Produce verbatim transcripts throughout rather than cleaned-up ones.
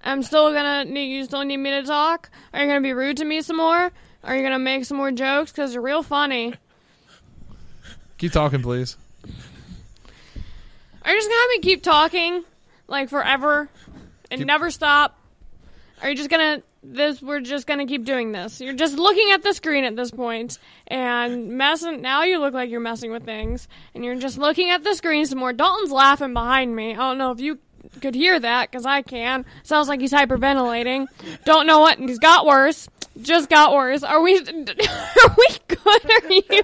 I'm still gonna need, you still need me to talk? Are you gonna be rude to me some more? Are you gonna make some more jokes? Because you're real funny. Keep talking, please. Are you just gonna have me keep talking? Like forever? And keep... never stop? Are you just gonna, this, we're just gonna keep doing this? You're just looking at the screen at this point and messing, now you look like you're messing with things. And you're just looking at the screen some more. Dalton's laughing behind me. I don't know if you could hear that, because I can. Sounds like he's hyperventilating. Don't know what, he's got worse. Just got worse. Are we, are we good? Are you?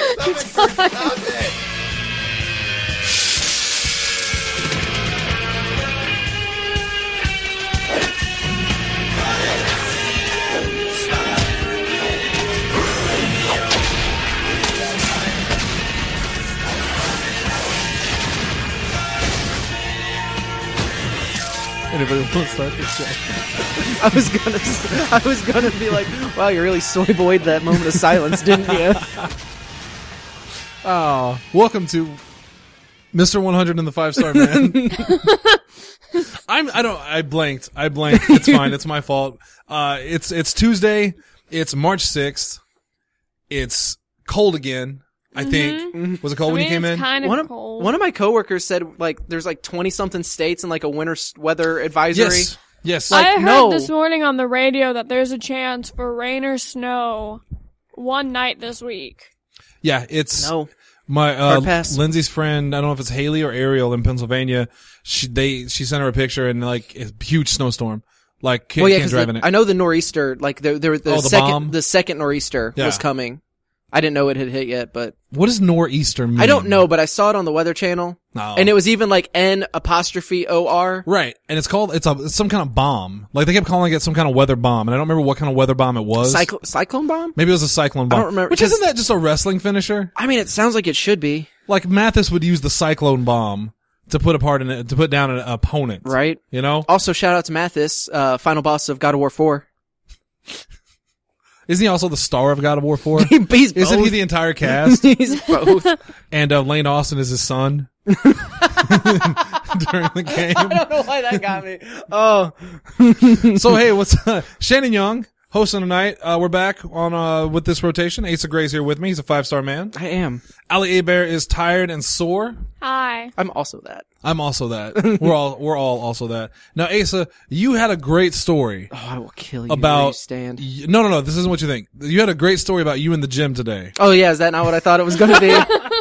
Anybody want to start this show? I was gonna, I was gonna be like, "Wow, you really soy boyed that moment of silence, didn't you?" Oh, welcome to Mister one hundred and the Five Star Man. I'm. I don't. I blanked. I blanked. It's fine. It's my fault. Uh, it's it's Tuesday. It's March sixth. It's cold again. I think. Mm-hmm. Was it cold I when mean, you came it's in? Kind of one of cold. one of my coworkers said like there's like twenty something states and like a winter s- weather advisory. Yes. Yes. Like, I heard no. this morning on the radio that there's a chance for rain or snow one night this week. Yeah. It's No. my uh, Hard pass. Lindsay's friend. I don't know if it's Haley or Ariel in Pennsylvania. She they she sent her a picture and like a huge snowstorm. Like can't, Well, yeah, can't drive because in it. I know the nor'easter, like the the, the Oh, the second bomb? the second nor'easter Yeah. was coming. I didn't know it had hit yet, but What does nor'easter mean? I don't know. But I saw it on the Weather Channel, No. and it was even like N apostrophe O R. Right, and it's called it's a it's some kind of bomb. Like they kept calling it some kind of weather bomb, and I don't remember what kind of weather bomb it was. Cycl- cyclone bomb? Maybe it was a cyclone bomb. I don't remember, Which 'cause- isn't that just a wrestling finisher? I mean, it sounds like it should be, Like Mathis would use the cyclone bomb to put apart an to put down an opponent, right? You know? Also, shout out to Mathis, uh, final boss of God of War four. Isn't he also the star of God of War four? He's both. Isn't he the entire cast? He's both. And uh, Lane Austin is his son during the game. I don't know why that got me. Oh, So hey, what's uh, Shannon Young hosting tonight? Uh, we're back on uh with this rotation. Asa Gray's here with me. He's a five star man. I am. Ali Abear is tired and sore. Hi. I'm also that. I'm also that. We're all we're all also that. Now, Asa, you had a great story Oh, I will kill you. about. where you stand. y- No, no, no. This isn't what you think. You had a great story about you in the gym today. Oh yeah, is that not what I thought it was going to be?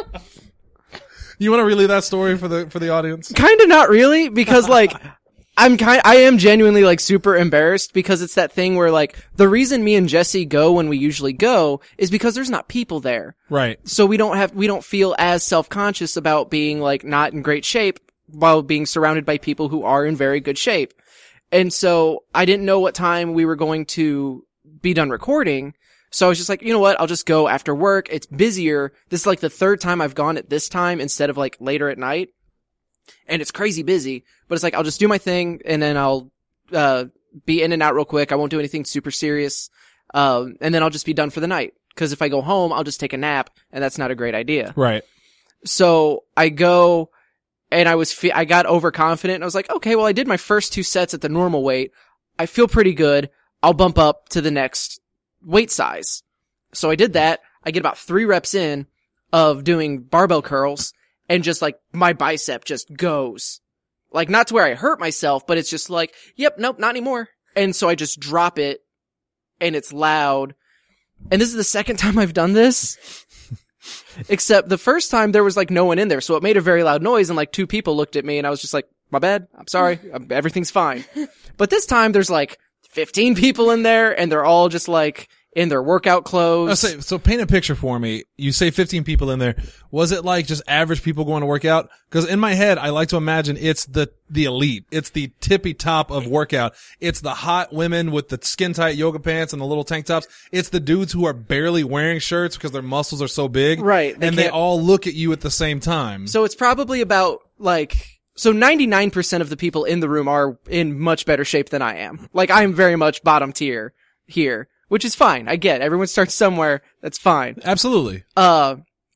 You want to relay that story for the for the audience? Kind of not really, because like I'm kind I am genuinely like super embarrassed because it's that thing where like the reason me and Jesse go when we usually go is because there's not people there. Right. So we don't have we don't feel as self-conscious about being like not in great shape while being surrounded by people who are in very good shape. And so I didn't know what time we were going to be done recording. So I was just like, you know what? I'll just go after work. It's busier. This is like the third time I've gone at this time instead of like later at night. And it's crazy busy, but it's like, I'll just do my thing and then I'll, uh, be in and out real quick. I won't do anything super serious. Um, and then I'll just be done for the night. Cause if I go home, I'll just take a nap and that's not a great idea. Right. So I go and I was, fe- I got overconfident and I was like, okay, well, I did my first two sets at the normal weight. I feel pretty good. I'll bump up to the next weight size. So I did that. I get about three reps in of doing barbell curls and just like my bicep just goes. Like not to where I hurt myself, but it's just like, yep, nope, not anymore. And so I just drop it and it's loud. And this is the second time I've done this. Except the first time there was like no one in there. So it made a very loud noise and like two people looked at me and I was just like, my bad. I'm sorry. Everything's fine. But this time there's like fifteen people in there and they're all just like in their workout clothes. Oh, say, so paint a picture for me. You say fifteen people in there. Was it like just average people going to work out? Because in my head, I like to imagine it's the, the elite. It's the tippy top of workout. It's the hot women with the skin tight yoga pants and the little tank tops. It's the dudes who are barely wearing shirts because their muscles are so big. Right. They And they can't- all look at you at the same time. So it's probably about like, so ninety-nine percent of the people in the room are in much better shape than I am. Like I'm very much bottom tier here. Which is fine. I get it. Everyone starts somewhere. That's fine. Absolutely. Uh,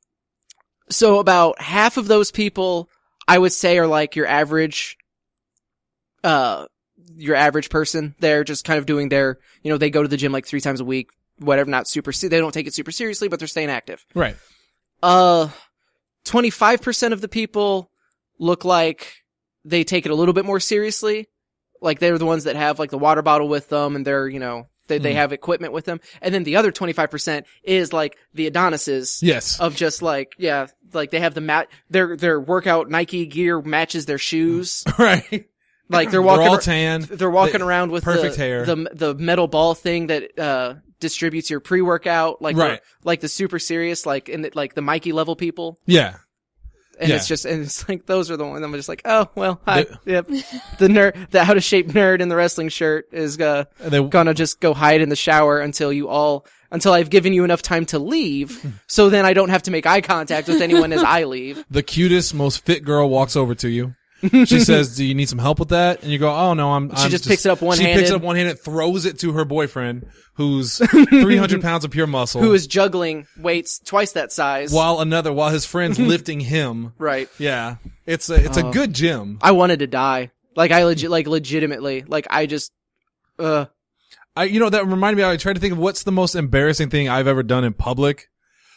so about half of those people, I would say, are like your average, uh, your average person there, just kind of doing their, you know, they go to the gym like three times a week, whatever, not super, se- they don't take it super seriously, but they're staying active. Right. Uh, twenty-five percent of the people look like they take it a little bit more seriously. Like they're the ones that have like the water bottle with them and they're, you know, they, they Mm. have equipment with them. And then the other twenty-five percent is like the Adonises. Yes. Of just like, yeah, like they have the mat, their, their workout Nike gear matches their shoes. Right. Like they're walking, They're all ar- tan. they're walking They- around with perfect the, hair. the, the metal ball thing that, uh, distributes your pre-workout. Like, Right. like the super serious, like, in the, like the Mikey level people. Yeah. And Yeah. it's just, and it's like, those are the ones I'm just like, oh, well, hi. The- Yep. The nerd, the out of shape nerd in the wrestling shirt is, uh, They, gonna just go hide in the shower until you all, until I've given you enough time to leave. So then I don't have to make eye contact with anyone as I leave. the cutest, most fit girl walks over to you. She says, "Do you need some help with that?" And you go, "Oh no, I'm." She I'm just picks it up She one-handed. picks it up one handed, throws it to her boyfriend, who's three hundred pounds of pure muscle, Who is juggling weights twice that size. while another, while his friend's lifting him. Right. Yeah, it's a it's a Oh. good gym. I wanted to die. Like I legit, like legitimately, like I just, uh, I, you know, that reminded me. I tried to think of what's the most embarrassing thing I've ever done in public.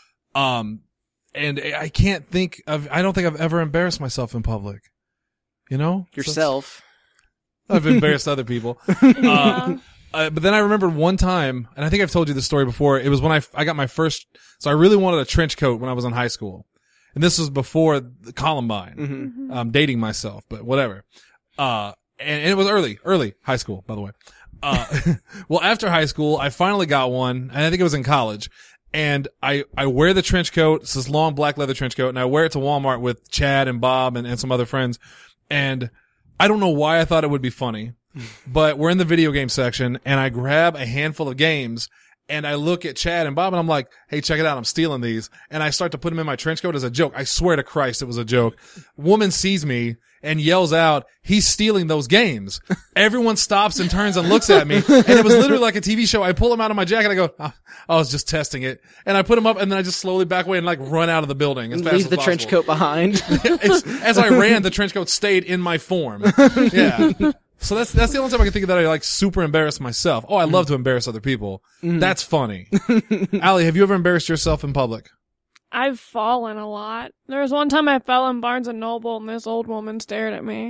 Um, and I can't think of. I don't think I've ever embarrassed myself in public. You know, yourself. So I've embarrassed other people. Uh, uh, but then I remembered one time, and I think I've told you this story before. It was when I I got my first. So I really wanted a trench coat when I was in high school, and this was before the Columbine. Mm-hmm. I'm dating myself, but whatever. Uh, and, and it was early, early high school, by the way. Uh, well, after high school, I finally got one, and I think it was in college. And I, I wear the trench coat. It's this long black leather trench coat, and I wear it to Walmart with Chad and Bob and, and some other friends. And I don't know why I thought it would be funny, but we're in the video game section, and I grab a handful of games, and I look at Chad and Bob, and I'm like, "Hey, check it out! I'm stealing these." And I start to put them in my trench coat as a joke. I swear to Christ, it was a joke. Woman sees me and yells out, "He's stealing those games!" Everyone stops and turns and looks at me, and it was literally like a T V show. I pull them out of my jacket. I go, oh, "I was just testing it," and I put them up, and then I just slowly back away and like run out of the building as fast Leave as the trench possible. coat behind. It's, as I ran, the trench coat stayed in my form. Yeah. So that's that's the only time I can think of that I like super embarrass myself. Oh, I love to embarrass other people. That's funny. Allie, have you ever embarrassed yourself in public? I've fallen a lot. There was one time I fell in Barnes and Noble and this old woman stared at me.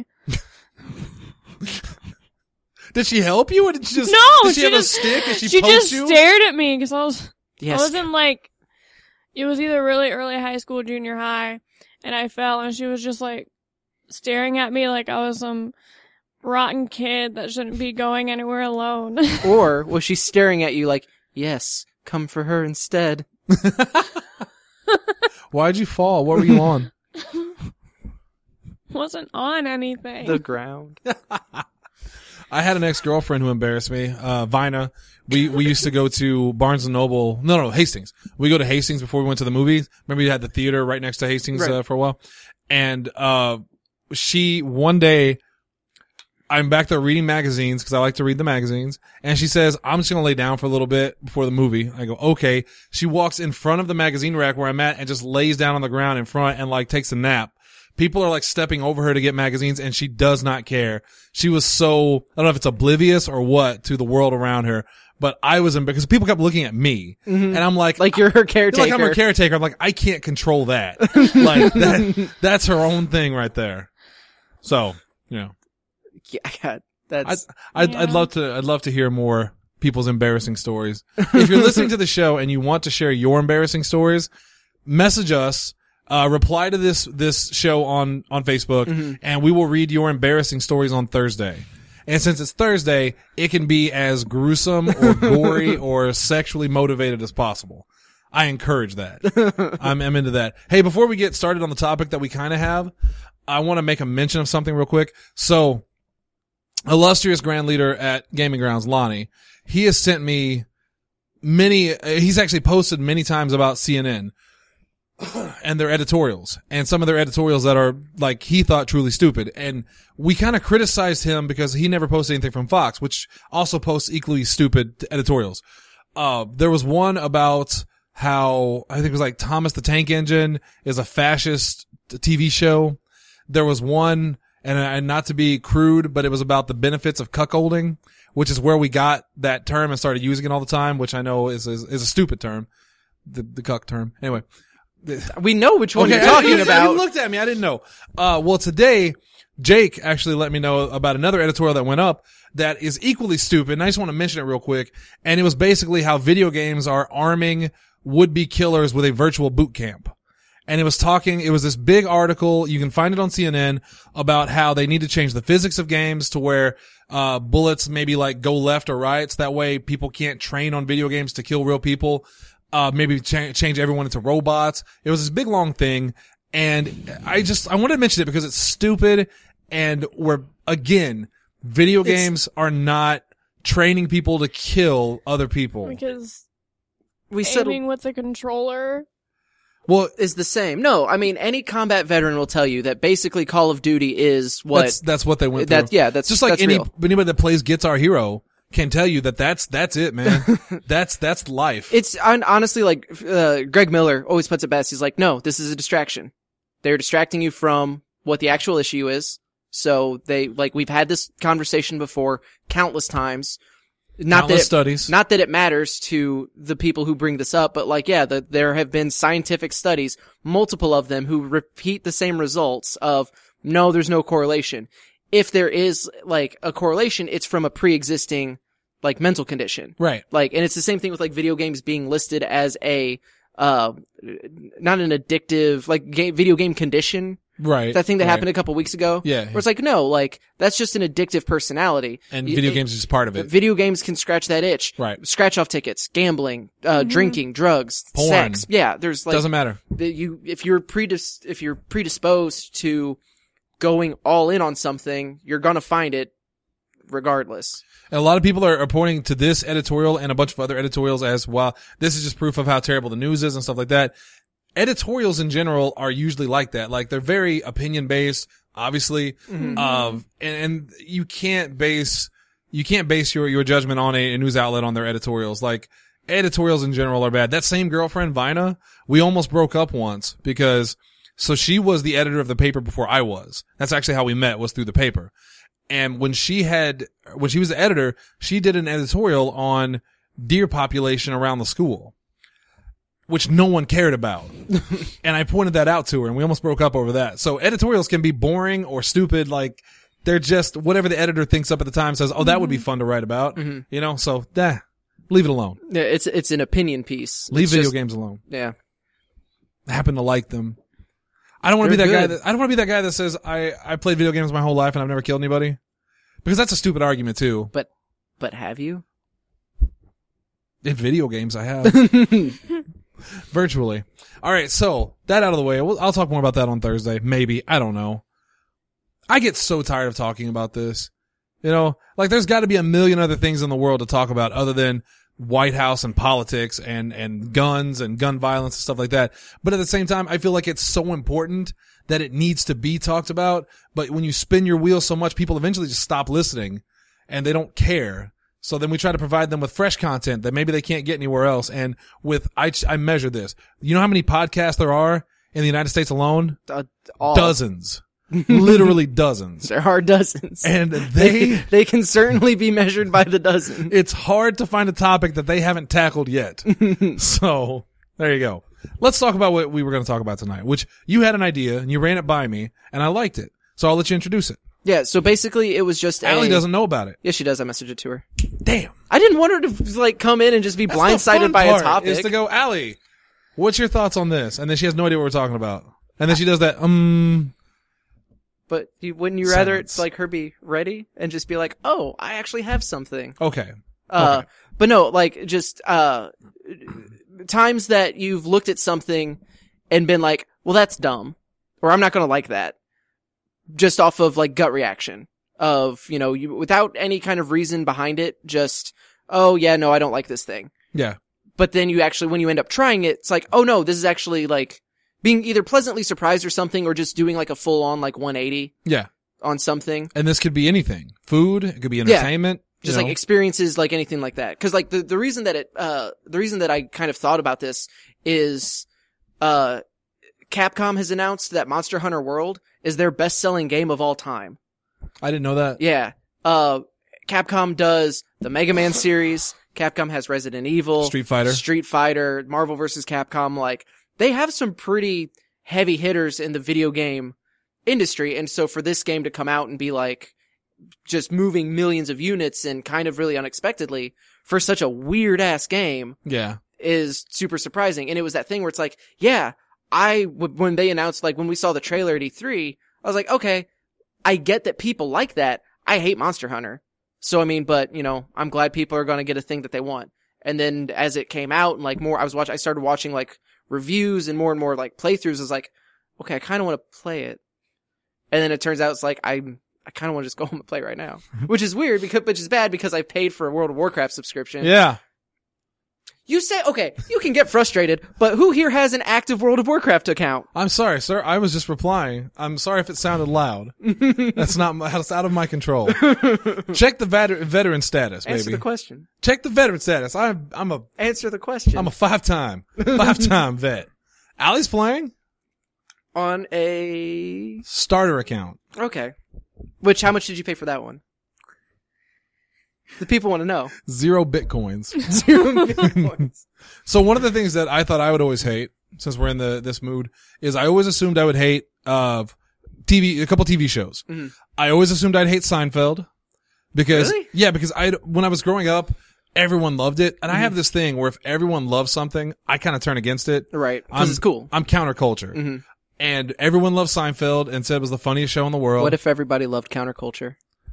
Did she help you, or did she just No, did she, she have just- a stick and she, She poked just you? stared at me because I was Yes. I was in like it was either really early high school, junior high, and I fell and she was just like staring at me like I was some rotten kid that shouldn't be going anywhere alone. Or was she staring at you like, yes, come for her instead? Why'd you fall? What were you on? Wasn't on anything. The ground. I had an ex-girlfriend who embarrassed me, uh, Vina. We, we used to go to Barnes and Noble. No, no, Hastings. We go to Hastings before we went to the movies. Remember you had the theater right next to Hastings, Right. uh, for a while. And, uh, she, one day, I'm back there reading magazines because I like to read the magazines. And she says, "I'm just going to lay down for a little bit before the movie." I go, "Okay." She walks in front of the magazine rack where I'm at and just lays down on the ground in front and like takes a nap. People are like stepping over her to get magazines and she does not care. She was so, I don't know if it's oblivious or what to the world around her, but I was in because people kept looking at me and I'm like, Like you're her I feel caretaker. like I'm her caretaker. I'm like, I can't control that. Like that, that's her own thing right there. So, you know. Yeah, God, I'd, that's, I'd, I'd Yeah. love to, I'd love to hear more people's embarrassing stories. If you're listening to the show and you want to share your embarrassing stories, message us, uh, reply to this, this show on, on Facebook and we will read your embarrassing stories on Thursday. And since it's Thursday, it can be as gruesome or gory or sexually motivated as possible. I encourage that. I'm, I'm into that. Hey, before we get started on the topic that we kind of have, I want to make a mention of something real quick. So, illustrious grand leader at Gaming Grounds, Lonnie, he has sent me many, uh, he's actually posted many times about C N N and their editorials and some of their editorials that are like he thought truly stupid. And we kind of criticized him because he never posted anything from Fox, which also posts equally stupid editorials. Uh, there was one about how I think it was like Thomas the Tank Engine is a fascist T V show. There was one, And, and not to be crude, but it was about the benefits of cuckolding, which is where we got that term and started using it all the time, which I know is, is, is a stupid term. The, the cuck term. Anyway. We know which one Okay, you're talking you, about. You looked at me. I didn't know. Uh, well, today, Jake actually let me know about another editorial that went up that is equally stupid. And I just want to mention it real quick. And it was basically how video games are arming would-be killers with a virtual boot camp. And it was talking, it was this big article, you can find it on C N N, about how they need to change the physics of games to where, uh, bullets maybe like go left or right. So that way people can't train on video games to kill real people. Uh, maybe cha- change everyone into robots. It was this big long thing. And I just, I wanted to mention it because it's stupid. And we're, again, video It's, games are not training people to kill other people. Because we said aiming with the controller. Well, is the same. No, I mean, any combat veteran will tell you that basically Call of Duty is what, that's, that's what they went through. that, yeah, that's just like that's any, real. anybody that plays Guitar Hero can tell you that that's, that's it, man. that's, that's life. It's on, honestly like, uh, Greg Miller always puts it best. He's like, no, this is a distraction. They're distracting you from what the actual issue is. So they, like, we've had this conversation before countless times. Not Countless that it, studies. Not that it matters to the people who bring this up, but like, yeah, the, there have been scientific studies, multiple of them, who repeat the same results of, no, there's no correlation. If there is, like, a correlation, it's from a pre-existing, like, mental condition. Right. Like, and it's the same thing with, like, video games being listed as a, uh, not an addictive, like, game, video game condition. Right. That thing that right. happened a couple weeks ago. Yeah. Where it's like, no, like, that's just an addictive personality. And Y- video it- games is just part of it. Video games can scratch that itch. Right. Scratch off tickets, gambling, uh, Mm-hmm. drinking, drugs, Porn. sex. Yeah, there's like, Doesn't matter. the- you, if you're predis- if you're predisposed to going all in on something, you're gonna find it regardless. And a lot of people are, are pointing to this editorial and a bunch of other editorials as, well, this is just proof of how terrible the news is and stuff like that. Editorials in general are usually like that. Like, they're very opinion based, obviously. Mm-hmm. Um, and, and you can't base, you can't base your, your judgment on a, a news outlet on their editorials. Like, editorials in general are bad. That same girlfriend, Vina, we almost broke up once because, so she was the editor of the paper before I was. That's actually how we met, was through the paper. And when she had, when she was the editor, she did an editorial on deer population around the school, which no one cared about. And I pointed that out to her and we almost broke up over that. So editorials can be boring or stupid. Like, they're just whatever the editor thinks up at the time says, oh, that would be fun to write about. Mm-hmm. You know, so eh, leave it alone. Yeah, it's it's an opinion piece. Leave It's video just- games alone. Yeah. I happen to like them. I don't want to be They're that guy good. that, I don't want to be that guy that says I, I played video games my whole life and I've never killed anybody. Because that's a stupid argument too. But but have you? In video games, I have. Virtually. All right, so that out of the way. We'll, I'll talk more about that on Thursday. Maybe. I don't know. I get so tired of talking about this. You know, like there's got to be a million other things in the world to talk about other than White House and politics and, and guns and gun violence and stuff like that. But at the same time, I feel like it's so important that it needs to be talked about. But when you spin your wheels so much, people eventually just stop listening and they don't care. So then we try to provide them with fresh content that maybe they can't get anywhere else. And with, I, I measure this. You know how many podcasts there are in the United States alone? Uh, all. Dozens. Literally dozens. There are dozens. And they they, they can certainly be measured by the dozen. it's hard to find a topic that they haven't tackled yet. So there you go. Let's talk about what we were going to talk about tonight, which you had an idea and you ran it by me and I liked it. So I'll let you introduce it. Yeah, so basically it was just Allie a... doesn't know about it. Yeah, she does. I messaged it to her. Damn. I didn't want her to, like, come in and just be That's the blindsided fun by a part, topic. Is to go, Allie, what's your thoughts on this? And then she has no idea what we're talking about. And then she does that, um, But you, wouldn't you rather Silence. it's like her be ready and just be like, oh, I actually have something. okay. Uh, Okay. but no, like, just, uh, times that you've looked at something and been like, well, that's dumb. Or I'm not gonna like that. Just off of, like, gut reaction. Of, you know, you, without any kind of reason behind it, just, oh yeah, no, I don't like this thing. Yeah. But then you actually, when you end up trying it, it's like, oh no, this is actually, like, being either pleasantly surprised or something, or just doing, like, a full-on, like, one eighty Yeah. on something. And this could be anything. Food. It could be entertainment. Just you like know. experiences, like anything like that. Cause like the, the reason that it, uh, the reason that I kind of thought about this is, uh, Capcom has announced that Monster Hunter World is their best-selling game of all time. I didn't know that. Yeah. Uh, Capcom does the Mega Man series. Capcom has Resident Evil. Street Fighter. Street Fighter. Marvel versus. Capcom. Like, they have some pretty heavy hitters in the video game industry. And so for this game to come out and be like, just moving millions of units and kind of really unexpectedly for such a weird-ass game Yeah. is super surprising. And it was that thing where it's like, yeah, I, w- when they announced, like, when we saw the trailer at E three, I was like, okay, I get that people like that. I hate Monster Hunter. So, I mean, but, you know, I'm glad people are going to get a thing that they want. And then as it came out and like more, I was watching, I started watching like reviews and more and more like playthroughs. I was like, okay, I kind of want to play it. And then it turns out it's like, I'm, I kind of want to just go home and play right now, which is weird because, which is bad because I paid for a World of Warcraft subscription. Yeah. You say, okay, you can get frustrated, but who here has an active World of Warcraft account? I'm sorry, sir. I was just replying. I'm sorry if it sounded loud. That's not my, that's out of my control. Check the vet- veteran status, baby. Answer the question. Check the veteran status. I'm, I'm a, Answer the question. I'm a five-time, five-time vet. Allie's playing On a... starter account. Okay. Which, how much did you pay for that one? The people want to know. Zero bitcoins. Zero bitcoins. So one of the things that I thought I would always hate, since we're in the this mood, is I always assumed I would hate of T V, a couple T V shows. Mm-hmm. I always assumed I'd hate Seinfeld because Really? yeah, because I when I was growing up, everyone loved it, and Mm-hmm. I have this thing where if everyone loves something, I kind of turn against it. Right. I'm- Because it's cool. I'm counterculture, Mhm. and everyone loved Seinfeld and said it was the funniest show in the world. What if everybody loved counterculture?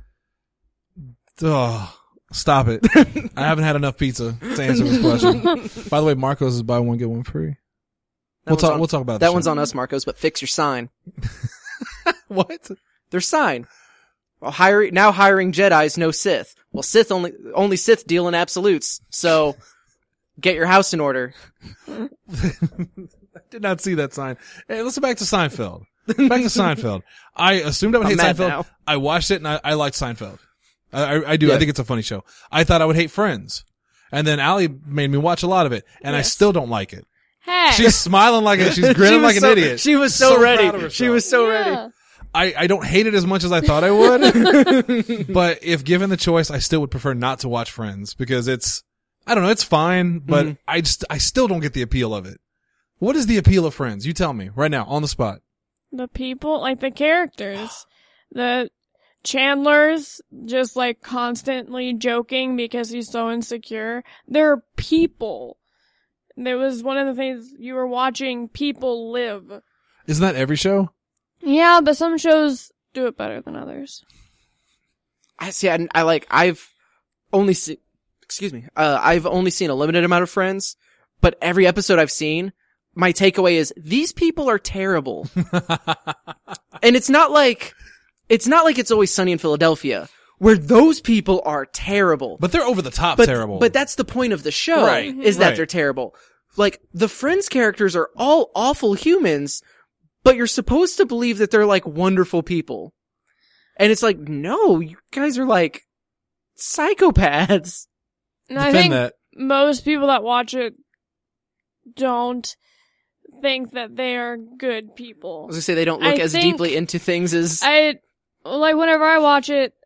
Ugh, stop it! I haven't had enough pizza to answer this question. By the way, Marcos is buy one get one free. That We'll one's talk. on- we'll talk about That the one's show. on us, Marcos, but fix your sign. What? Their sign. Well, hiring, now hiring Jedis, no Sith. Well, Sith only, only Sith deal in absolutes. So, get your house in order. I did not see that sign. Hey, let's go back to Seinfeld. Back to Seinfeld. I assumed I would I'm hate mad Seinfeld. now. I watched it and I, I liked Seinfeld. I, I, I do. Yeah. I think it's a funny show. I thought I would hate Friends. And then Allie made me watch a lot of it. And I Yes. still don't like it. Hey. She's smiling like a, she's She grinning was like so- an idiot. She was so, So ready. proud of herself. She was so ready. Yeah. I, I don't hate it as much as I thought I would. But if given the choice, I still would prefer not to watch Friends because it's, I don't know, it's fine, but Mhm. I just, I still don't get the appeal of it. What is the appeal of Friends? You tell me right now on the spot. The people, like the characters. The Chandler's just like constantly joking because he's so insecure. They're people. There was one of the things you were watching people live. Isn't that every show? Yeah, but some shows do it better than others. I see. I, I like. I've only seen. Excuse me. Uh, I've only seen a limited amount of Friends, but every episode I've seen, my takeaway is these people are terrible. And it's not like, it's not like It's Always Sunny in Philadelphia, where those people are terrible. But they're over the top But, terrible. but that's the point of the show, Right. is that Right. they're terrible. Like, the Friends characters are all awful humans, but you're supposed to believe that they're like wonderful people. And it's like, no, you guys are like psychopaths. And I defend think that. most people that watch it don't think that they are good I people. was gonna say they don't look I as think- deeply into things as I, like, whenever I watch it,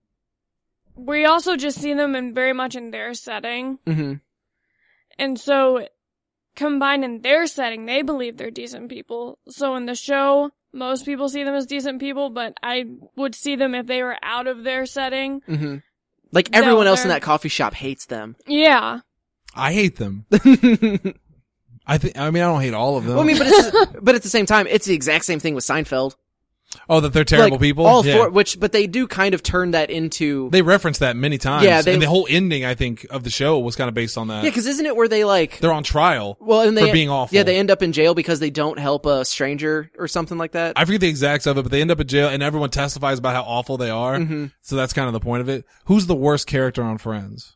we also just see them in very much in their setting. Mhm. And so, combined in their setting, they believe they're decent people. So in the show, most people see them as decent people, but I would see them if they were out of their setting. Mhm. Like everyone No, else in they're- that coffee shop hates them. Yeah. I hate them. well, I think. I mean, I don't hate all of them. I mean, but it's, but at the same time, it's the exact same thing with Seinfeld. oh, that they're terrible Like, people. All yeah. four, which, but they do kind of turn that into. They reference that many times. Yeah, they- and the whole ending, I think, of the show was kind of based on that. Yeah, because isn't it where they like? They're on trial. Well, and they for being awful. Yeah, they end up in jail because they don't help a stranger or something like that. I forget the exacts of it, but they end up in jail, and everyone testifies about how awful they are. Mhm. So that's kind of the point of it. Who's the worst character on Friends?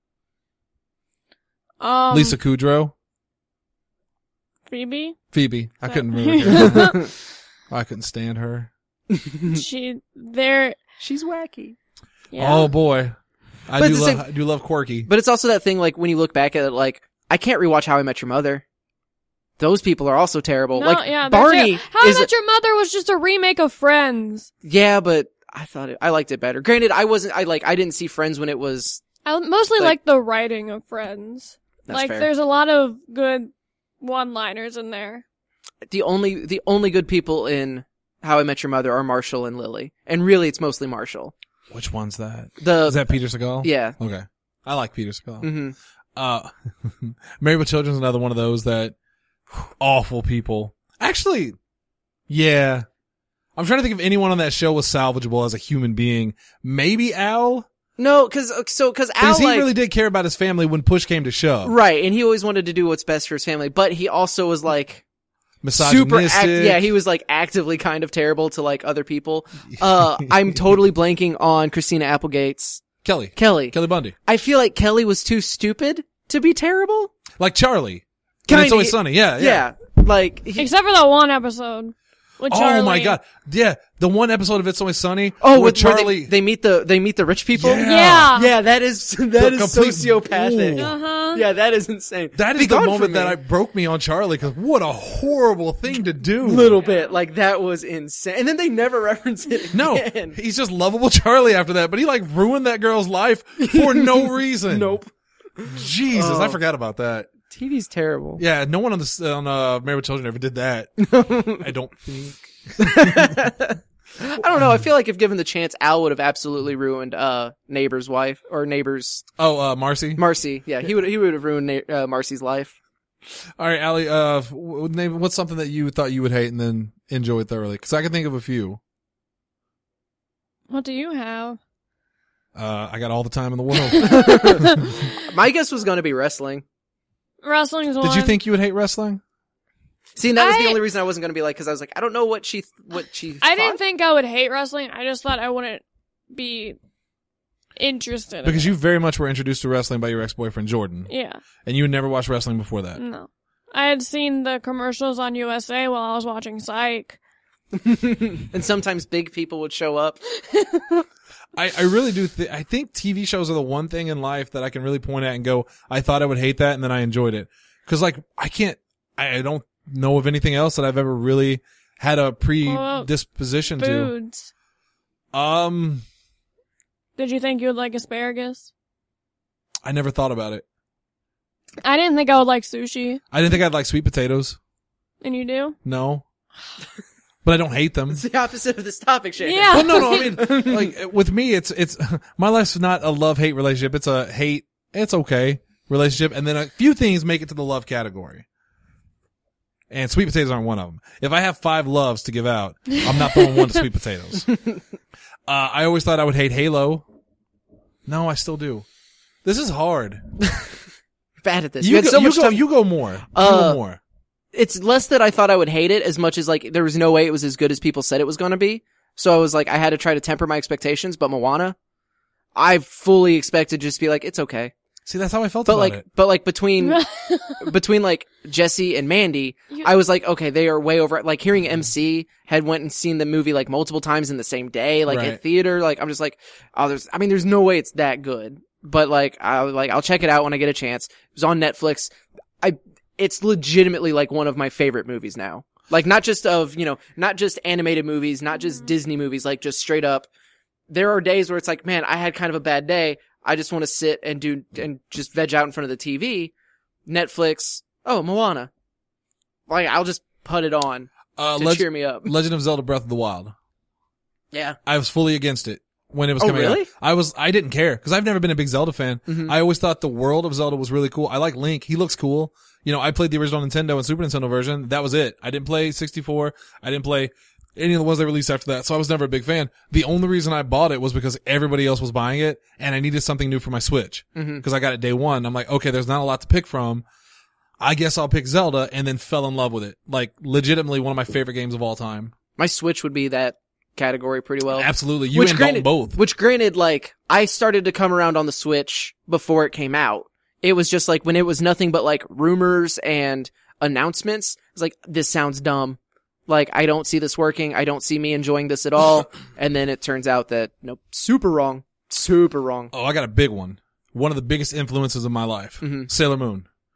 Um, Lisa Kudrow, Phoebe? Phoebe. I So- couldn't remember. I couldn't stand her. She, they're, She's wacky. yeah. Oh boy, I But do it's the love. same- I do love Quirky. But it's also that thing like when you look back at it, like I can't rewatch How I Met Your Mother Those people are also terrible. No, like yeah, they're Barney ter- How I is Met Your Mother was just a remake of Friends. yeah, but I thought it, I liked it better. Granted, I wasn't I like I didn't see Friends when it was I mostly Like- like the writing of Friends. that's like, fair. there's a lot of good one-liners in there. The only the only good people in How I Met Your Mother are Marshall and Lily, and really it's mostly Marshall. Which one's that? The Is that Peter Segal? yeah. Okay. I like Peter Segal. hmm Uh, Married with Children's another one of those that awful people. Actually, yeah. I'm trying to think if anyone on that show was salvageable as a human being. Maybe Al? No, because so because Al Because he like, really did care about his family when push came to shove. right, and he always wanted to do what's best for his family, but he also was like super Misogynistic. act- yeah, he was like actively kind of terrible to like other people. Uh, I'm totally blanking on Christina Applegate's Kelly. Kelly. Kelly Bundy. I feel like Kelly was too stupid to be terrible. Like Charlie. And Kinda- It's Always Sunny. Yeah, yeah. Yeah, like he- Except for that one episode with Charlie. Oh my god. Yeah. The one episode of It's Always Sunny. oh, where with where Charlie. they, they meet the they meet the rich people. Yeah. Yeah. Yeah, that is that The is complete- sociopathic. Ooh. Uh-huh. Yeah, that is insane. that Be is the gone moment from that me. I broke me on Charlie because what a horrible thing to do. little bit like that was insane, and then they never reference it. No, again. he's just lovable Charlie after that, but he like ruined that girl's life for no reason. Nope. Jesus, Oh. I forgot about that. T V's terrible. Yeah, no one on the on uh, Married with Children ever did that. I don't think. I don't know. I feel like if given the chance, Al would have absolutely ruined uh Neighbor's wife or Neighbor's Oh, uh, Marcy. Marcy. Yeah, he would he would have ruined Na- uh, Marcy's life. All right, Allie. Uh, w- name what's something that you thought you would hate and then enjoy thoroughly? Because I can think of a few. What do you have? Uh, I got all the time in the world. My guess was going to be wrestling. Wrestling's one. Did you think you would hate wrestling? See, and that was the I- only reason I wasn't going to be like, because I was like, I don't know what she what she. I didn't thought. think I would hate wrestling. I just thought I wouldn't be interested in Because it. you very much were introduced to wrestling by your ex-boyfriend Jordan, Yeah. and you had never watched wrestling before that. No. I had seen the commercials on U S A while I was watching Psych. And sometimes big people would show up. I, I really do. Th- I think T V shows are the one thing in life that I can really point at and go, I thought I would hate that, and then I enjoyed it. Because like I can't, I, I don't know of anything else that I've ever really had a predisposition to. Foods. Um, Did you think you would like asparagus? I never thought about it. I didn't think I would like sushi. I didn't think I'd like sweet potatoes. And you do? No, but I don't hate them. It's the opposite of this topic, Shane. Yeah. Well, no, no. I mean, like with me, it's it's my life's not a love hate relationship. It's a hate. It's okay relationship, and then a few things make it to the love category. And sweet potatoes aren't one of them. If I have five loves to give out, I'm not throwing one to sweet potatoes. Uh, I always thought I would hate Halo. No, I still do. This is hard. Bad at this. You, You, had go, so you, much go, time. you go more. You Uh, go more. It's less that I thought I would hate it as much as like there was no way it was as good as people said it was going to be. So I was like, I had to try to temper my expectations. But Moana, I fully expected to just be like, it's okay. See, that's how I felt But about like, it. but like between between like Jesse and Mandy, You- I was like, okay, they are way over. Like hearing M C had went and seen the movie like multiple times in the same day, like Right. at theater. Like I'm just like, oh, there's. I mean, there's no way it's that good. But like, I like, I'll check it out when I get a chance. It was on Netflix. I. It's legitimately like one of my favorite movies now. Like not just of you know, not just animated movies, not just Disney movies. Like just straight up. There are days where it's like, man, I had kind of a bad day. I just want to sit and do and just veg out in front of the T V. Netflix. Oh, Moana. Like I'll just put it on Uh, to Leg- cheer me up. Legend of Zelda: Breath of the Wild. Yeah. I was fully against it when it was Oh, coming really? out. I was, I didn't care because I've never been a big Zelda fan. Mhm. I always thought the world of Zelda was really cool. I like Link. He looks cool. You know, I played the original Nintendo and Super Nintendo version. That was it. I didn't play sixty-four. I didn't play any of the ones they released after that. So I was never a big fan. The only reason I bought it was because everybody else was buying it and I needed something new for my Switch. Mhm. Because I got it day one. I'm like, okay, there's not a lot to pick from. I guess I'll pick Zelda, and then fell in love with it. Like, legitimately one of my favorite games of all time. My Switch would be that category pretty well. Absolutely. You Which and granted, Dalton both. Which granted, like, I started to come around on the Switch before it came out. It was just like when it was nothing but like rumors and announcements. It was like, this sounds dumb. Like, I don't see this working. I don't see me enjoying this at all. And then it turns out that, nope, super wrong. Super wrong. Oh, I got a big one. One of the biggest influences of my life. Mhm. Sailor Moon.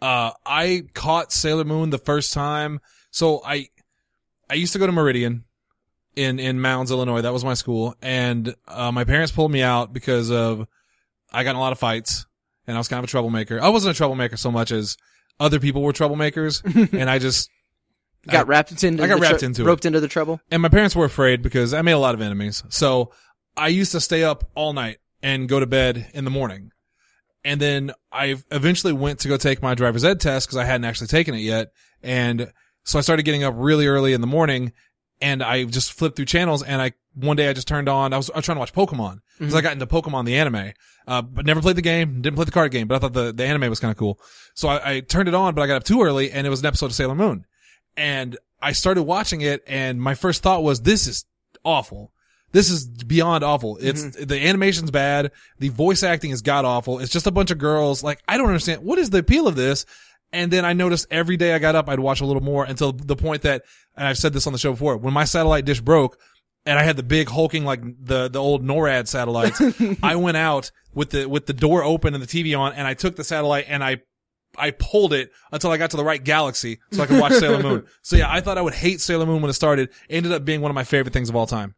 Uh, I caught Sailor Moon the first time. So I, I used to go to Meridian in, in Mounds, Illinois. That was my school. And, uh, my parents pulled me out because of, I got in a lot of fights and I was kind of a troublemaker. I wasn't a troublemaker so much as other people were troublemakers. And I just got I, wrapped into, I got the wrapped tr- into roped it. into the trouble. And my parents were afraid because I made a lot of enemies. So I used to stay up all night and go to bed in the morning. And then I eventually went to go take my driver's ed test because I hadn't actually taken it yet. And so I started getting up really early in the morning and I just flipped through channels and I, one day I just turned on, I was, I was trying to watch Pokemon because mm-hmm. I got into Pokemon, the anime, uh, but never played the game, didn't play the card game, but I thought the, the anime was kind of cool. So I, I turned it on, but I got up too early and it was an episode of Sailor Moon. And I started watching it and my first thought was, this is awful. This is beyond awful. It's, mm-hmm. the animation's bad. The voice acting is god awful. It's just a bunch of girls. Like, I don't understand. What is the appeal of this? And then I noticed every day I got up, I'd watch a little more until the point that, and I've said this on the show before, when my satellite dish broke and I had the big hulking, like the, the old NORAD satellites, I went out with the, with the door open and the T V on and I took the satellite and I, I pulled it until I got to the right galaxy so I could watch Sailor Moon. So yeah, I thought I would hate Sailor Moon when it started. It ended up being one of my favorite things of all time.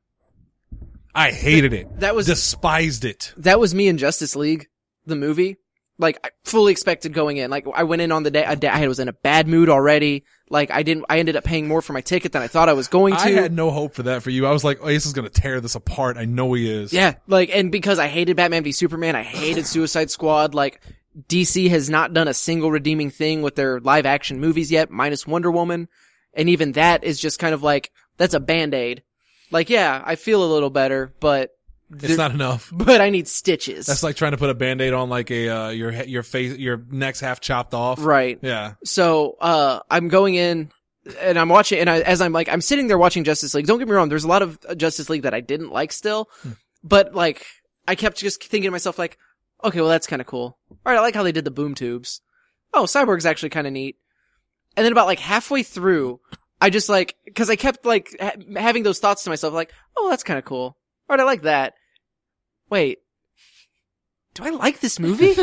I hated it. That was despised it. That was me in Justice League, the movie. Like, I fully expected going in. Like, I went in on the day, I was in a bad mood already. Like, I didn't, I ended up paying more for my ticket than I thought I was going to. I had no hope for that for you. I was like, oh, Ace is gonna tear this apart. I know he is. Yeah, like, and because I hated Batman v Superman, I hated Suicide Squad, like, D C has not done a single redeeming thing with their live action movies yet, minus Wonder Woman. And even that is just kind of like, that's a band-aid. Like, yeah, I feel a little better, but it's th- not enough. But I need stitches. That's like trying to put a Band-Aid on like a, uh, your, your face, your neck's half chopped off. Right. Yeah. So, uh, I'm going in and I'm watching, and I, as I'm like, I'm sitting there watching Justice League. Don't get me wrong. There's a lot of Justice League that I didn't like still, hmm. but like, I kept just thinking to myself like, okay, well, that's kind of cool. All right. I like how they did the boom tubes. Oh, Cyborg's actually kind of neat. And then about like halfway through, I just like, cause I kept like ha- having those thoughts to myself like, oh, that's kind of cool. Alright, I like that. Wait. Do I like this movie?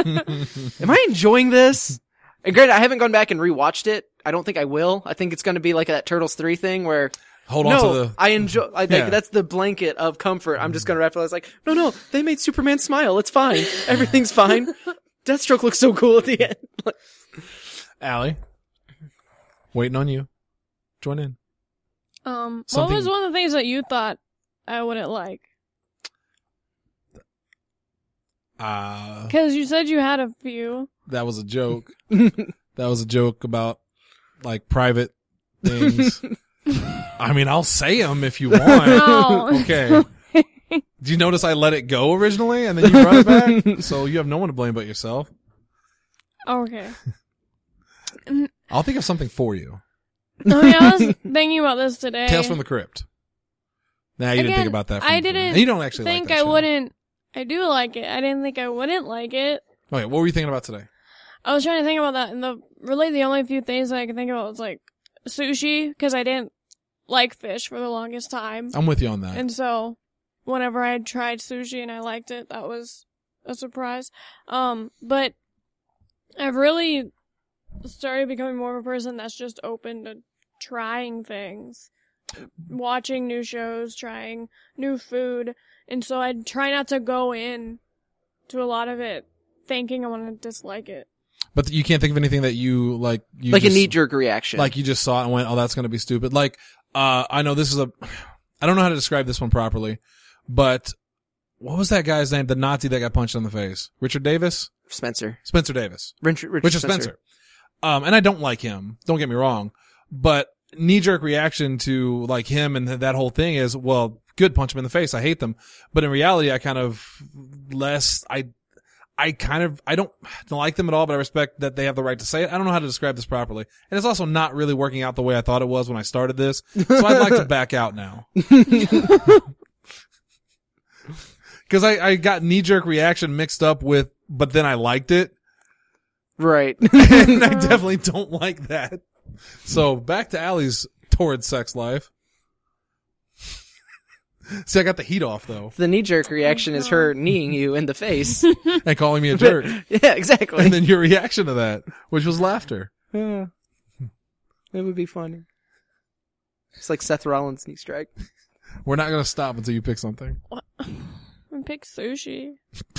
Am I enjoying this? And granted, I haven't gone back and rewatched it. I don't think I will. I think it's gonna be like that Turtles three thing where, hold on no, to the, I enjoy, I think yeah. that's the blanket of comfort. I'm just gonna wrap it. I was like, no, no, they made Superman smile. It's fine. Everything's fine. Deathstroke looks so cool at the end. Allie, waiting on you. Join in. Um, Something... what was one of the things that you thought I wouldn't like? Uh, Because you said you had a few. That was a joke. That was a joke about, like, private things. I mean, I'll say them if you want. No. Okay. Did you notice I let it go originally and then you brought it back? So you have no one to blame but yourself. Okay. I'll think of something for you. No, yeah, I was thinking about this today. Tales from the Crypt. Nah, you Again, didn't think about that. From I didn't and you don't actually think like that I show. wouldn't. I do like it. I didn't think I wouldn't like it. Okay, what were you thinking about today? I was trying to think about that, and the really the only few things that I could think about was like sushi, because I didn't like fish for the longest time. I'm with you on that. And so, whenever I tried sushi and I liked it, that was a surprise. Um, but I've really started becoming more of a person that's just open to trying things, watching new shows, trying new food, and so I try not to go in to a lot of it thinking I'm gonna dislike it. But you can't think of anything that you like. You like just, a knee-jerk reaction. Like you just saw it and went, "Oh, that's gonna be stupid." Like, uh, I know this is a. I don't know how to describe this one properly, but what was that guy's name? The Nazi that got punched in the face? Richard Davis? Spencer. Spencer Davis. Richard, Richard, Richard Spencer. Spencer. Um, and I don't like him. Don't get me wrong, but knee-jerk reaction to like him and th- that whole thing is, well, good, punch him in the face. I hate them, but in reality, I kind of less. I. I kind of, I don't, don't like them at all, but I respect that they have the right to say it. I don't know how to describe this properly. And it's also not really working out the way I thought it was when I started this. So I'd like to back out now. Cause I, I got knee-jerk reaction mixed up with, but then I liked it. Right. And I definitely don't like that. So back to Allie's torrid sex life. See, I got the heat off though, The knee-jerk reaction is her kneeing you in the face. and calling me a jerk, Yeah, exactly. and then your reaction to that, which was laughter. Yeah. It would be funny. It's like Seth Rollins' knee strike. We're not gonna stop until you pick something. I pick sushi.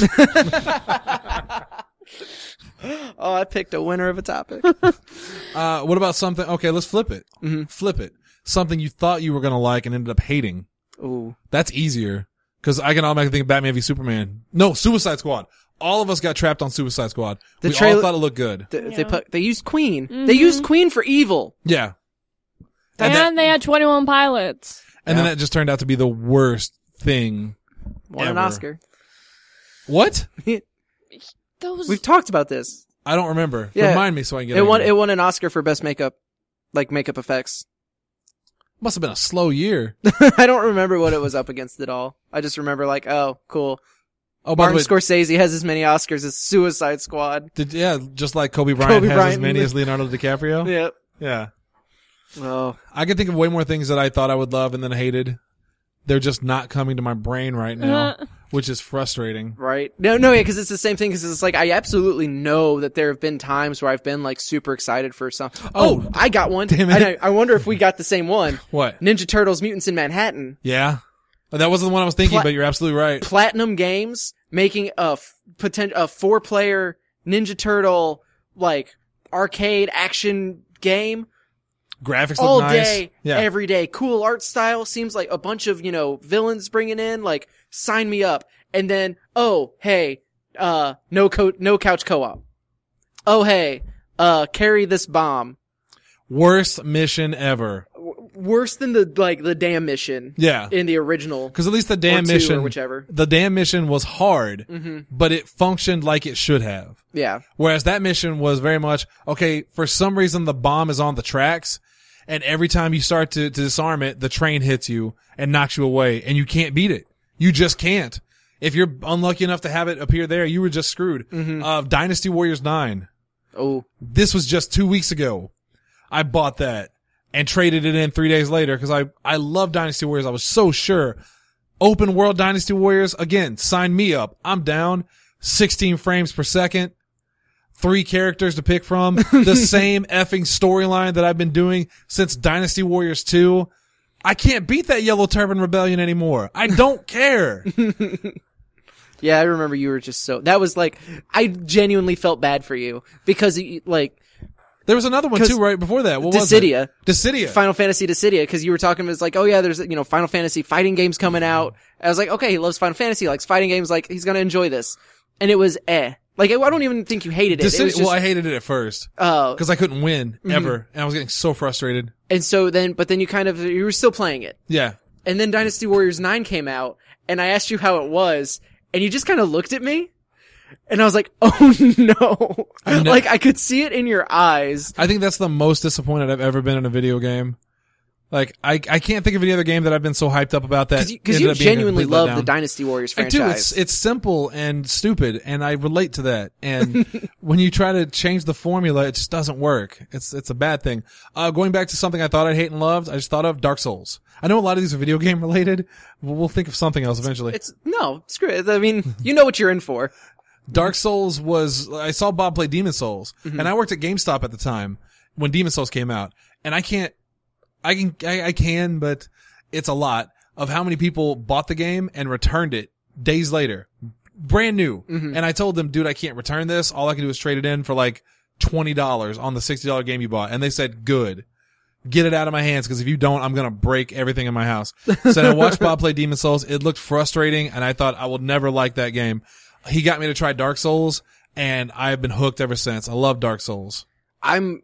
Oh, I picked a winner of a topic. Uh, what about something? Okay, let's flip it. Mm-hmm. Flip it. Something you thought you were gonna like and ended up hating. Ooh. That's easier. Cause I can automatically think of Batman v Superman. No, Suicide Squad. All of us got trapped on Suicide Squad. The we trailer- all thought it looked good. Th- Yeah. They put, they used Queen. Mm-hmm. They used Queen for evil. Yeah. And, And, that, they had twenty-one pilots. and Yeah. then that just turned out to be the worst thing. Won an Ever. Oscar. What? Those We've talked about this. I don't remember. Yeah. Remind me so I can get It won. angry. It won an Oscar for best makeup, like makeup effects. Must have been a slow year. I don't remember what it was up against at all. I just remember like, oh, cool. Oh, by Martin the way, Scorsese has as many Oscars as Suicide Squad. did, yeah, just like Kobe Bryant Kobe has as Bryant. many as Leonardo DiCaprio. Yep. Yeah. Oh, I can think of way more things that I thought I would love and then hated. They're just not coming to my brain right now, Uh. which is frustrating. right. No, no, yeah, because it's the same thing. Because it's like I absolutely know that there have been times where I've been like super excited for some. Oh, Oh, I got one. damn it. I, I wonder if we got the same one. What? Ninja Turtles: Mutants in Manhattan. Yeah. That wasn't the one I was thinking, Pla- but you're absolutely right. Platinum Games making a f- potent a four player Ninja Turtle like arcade action game. Graphics All look nice. day, Yeah. every day. Cool art style. Seems like a bunch of, you know, villains bringing in, like, sign me up. And then, oh, hey, uh, no co- no couch co-op. Oh, hey, uh, carry this bomb. Worst mission ever. W- worse than the, like, the damn mission Yeah. in the original. Because at least the damn or two, mission, or whichever. the damn mission was hard, Mm-hmm. but it functioned like it should have. Yeah. Whereas that mission was very much, okay, for some reason the bomb is on the tracks, and every time you start to, to disarm it, the train hits you and knocks you away, and you can't beat it. You just can't. If you're unlucky enough to have it appear there, you were just screwed. Mm-hmm. Uh, Dynasty Warriors nine. Oh. This was just two weeks ago. I bought that and traded it in three days later because I, I love Dynasty Warriors. I was so sure. Open world Dynasty Warriors, again, sign me up. I'm down. sixteen frames per second. Three characters to pick from. The same effing storyline that I've been doing since Dynasty Warriors two. I can't beat that Yellow Turban Rebellion anymore. I don't care. Yeah, I remember you were just so, that was like, I genuinely felt bad for you because, you- like, There was another one 'Cause too right before that. What was Dissidia. it? Dissidia. Final Fantasy Dissidia, because you were talking about, it's like, oh yeah, there's, you know, Final Fantasy fighting games coming out. I was like, okay, he loves Final Fantasy, he likes fighting games, like, he's gonna enjoy this. And it was eh. Like, I don't even think you hated it. Dissidia it was just, well, I hated it at first uh, because I couldn't win Mm-hmm. ever, and I was getting so frustrated. and so then, but then you kind of, you were still playing it. Yeah. And then Dynasty Warriors nine came out, and I asked you how it was, and you just kind of looked at me, and I was like, oh no. I know- Like, I could see it in your eyes. I think that's the most disappointed I've ever been in a video game. Like, I I can't think of any other game that I've been so hyped up about that. Because ended you up being a genuinely complete love letdown. the Dynasty Warriors I franchise. do. It's it's simple and stupid, and I relate to that. And when you try to change the formula, it just doesn't work. It's it's a bad thing. Uh, going back to something I thought I'd hate and loved, I just thought of Dark Souls. I know a lot of these are video game related. But we'll think of something else eventually. It's, no, screw it. I mean, you know what you're in for. Dark Souls was, I saw Bob play Demon Souls, Mm-hmm. and I worked at GameStop at the time when Demon Souls came out, and I can't, I can, I, I can, but it's a lot of how many people bought the game and returned it days later. Brand new. Mm-hmm. And I told them, dude, I can't return this. All I can do is trade it in for like twenty dollars on the sixty dollars game you bought. And they said, good. Get it out of my hands, because if you don't, I'm going to break everything in my house. So I watched Bob play Demon Souls. It looked frustrating, and I thought I will never like that game. He got me to try Dark Souls, and I've been hooked ever since. I love Dark Souls. I'm,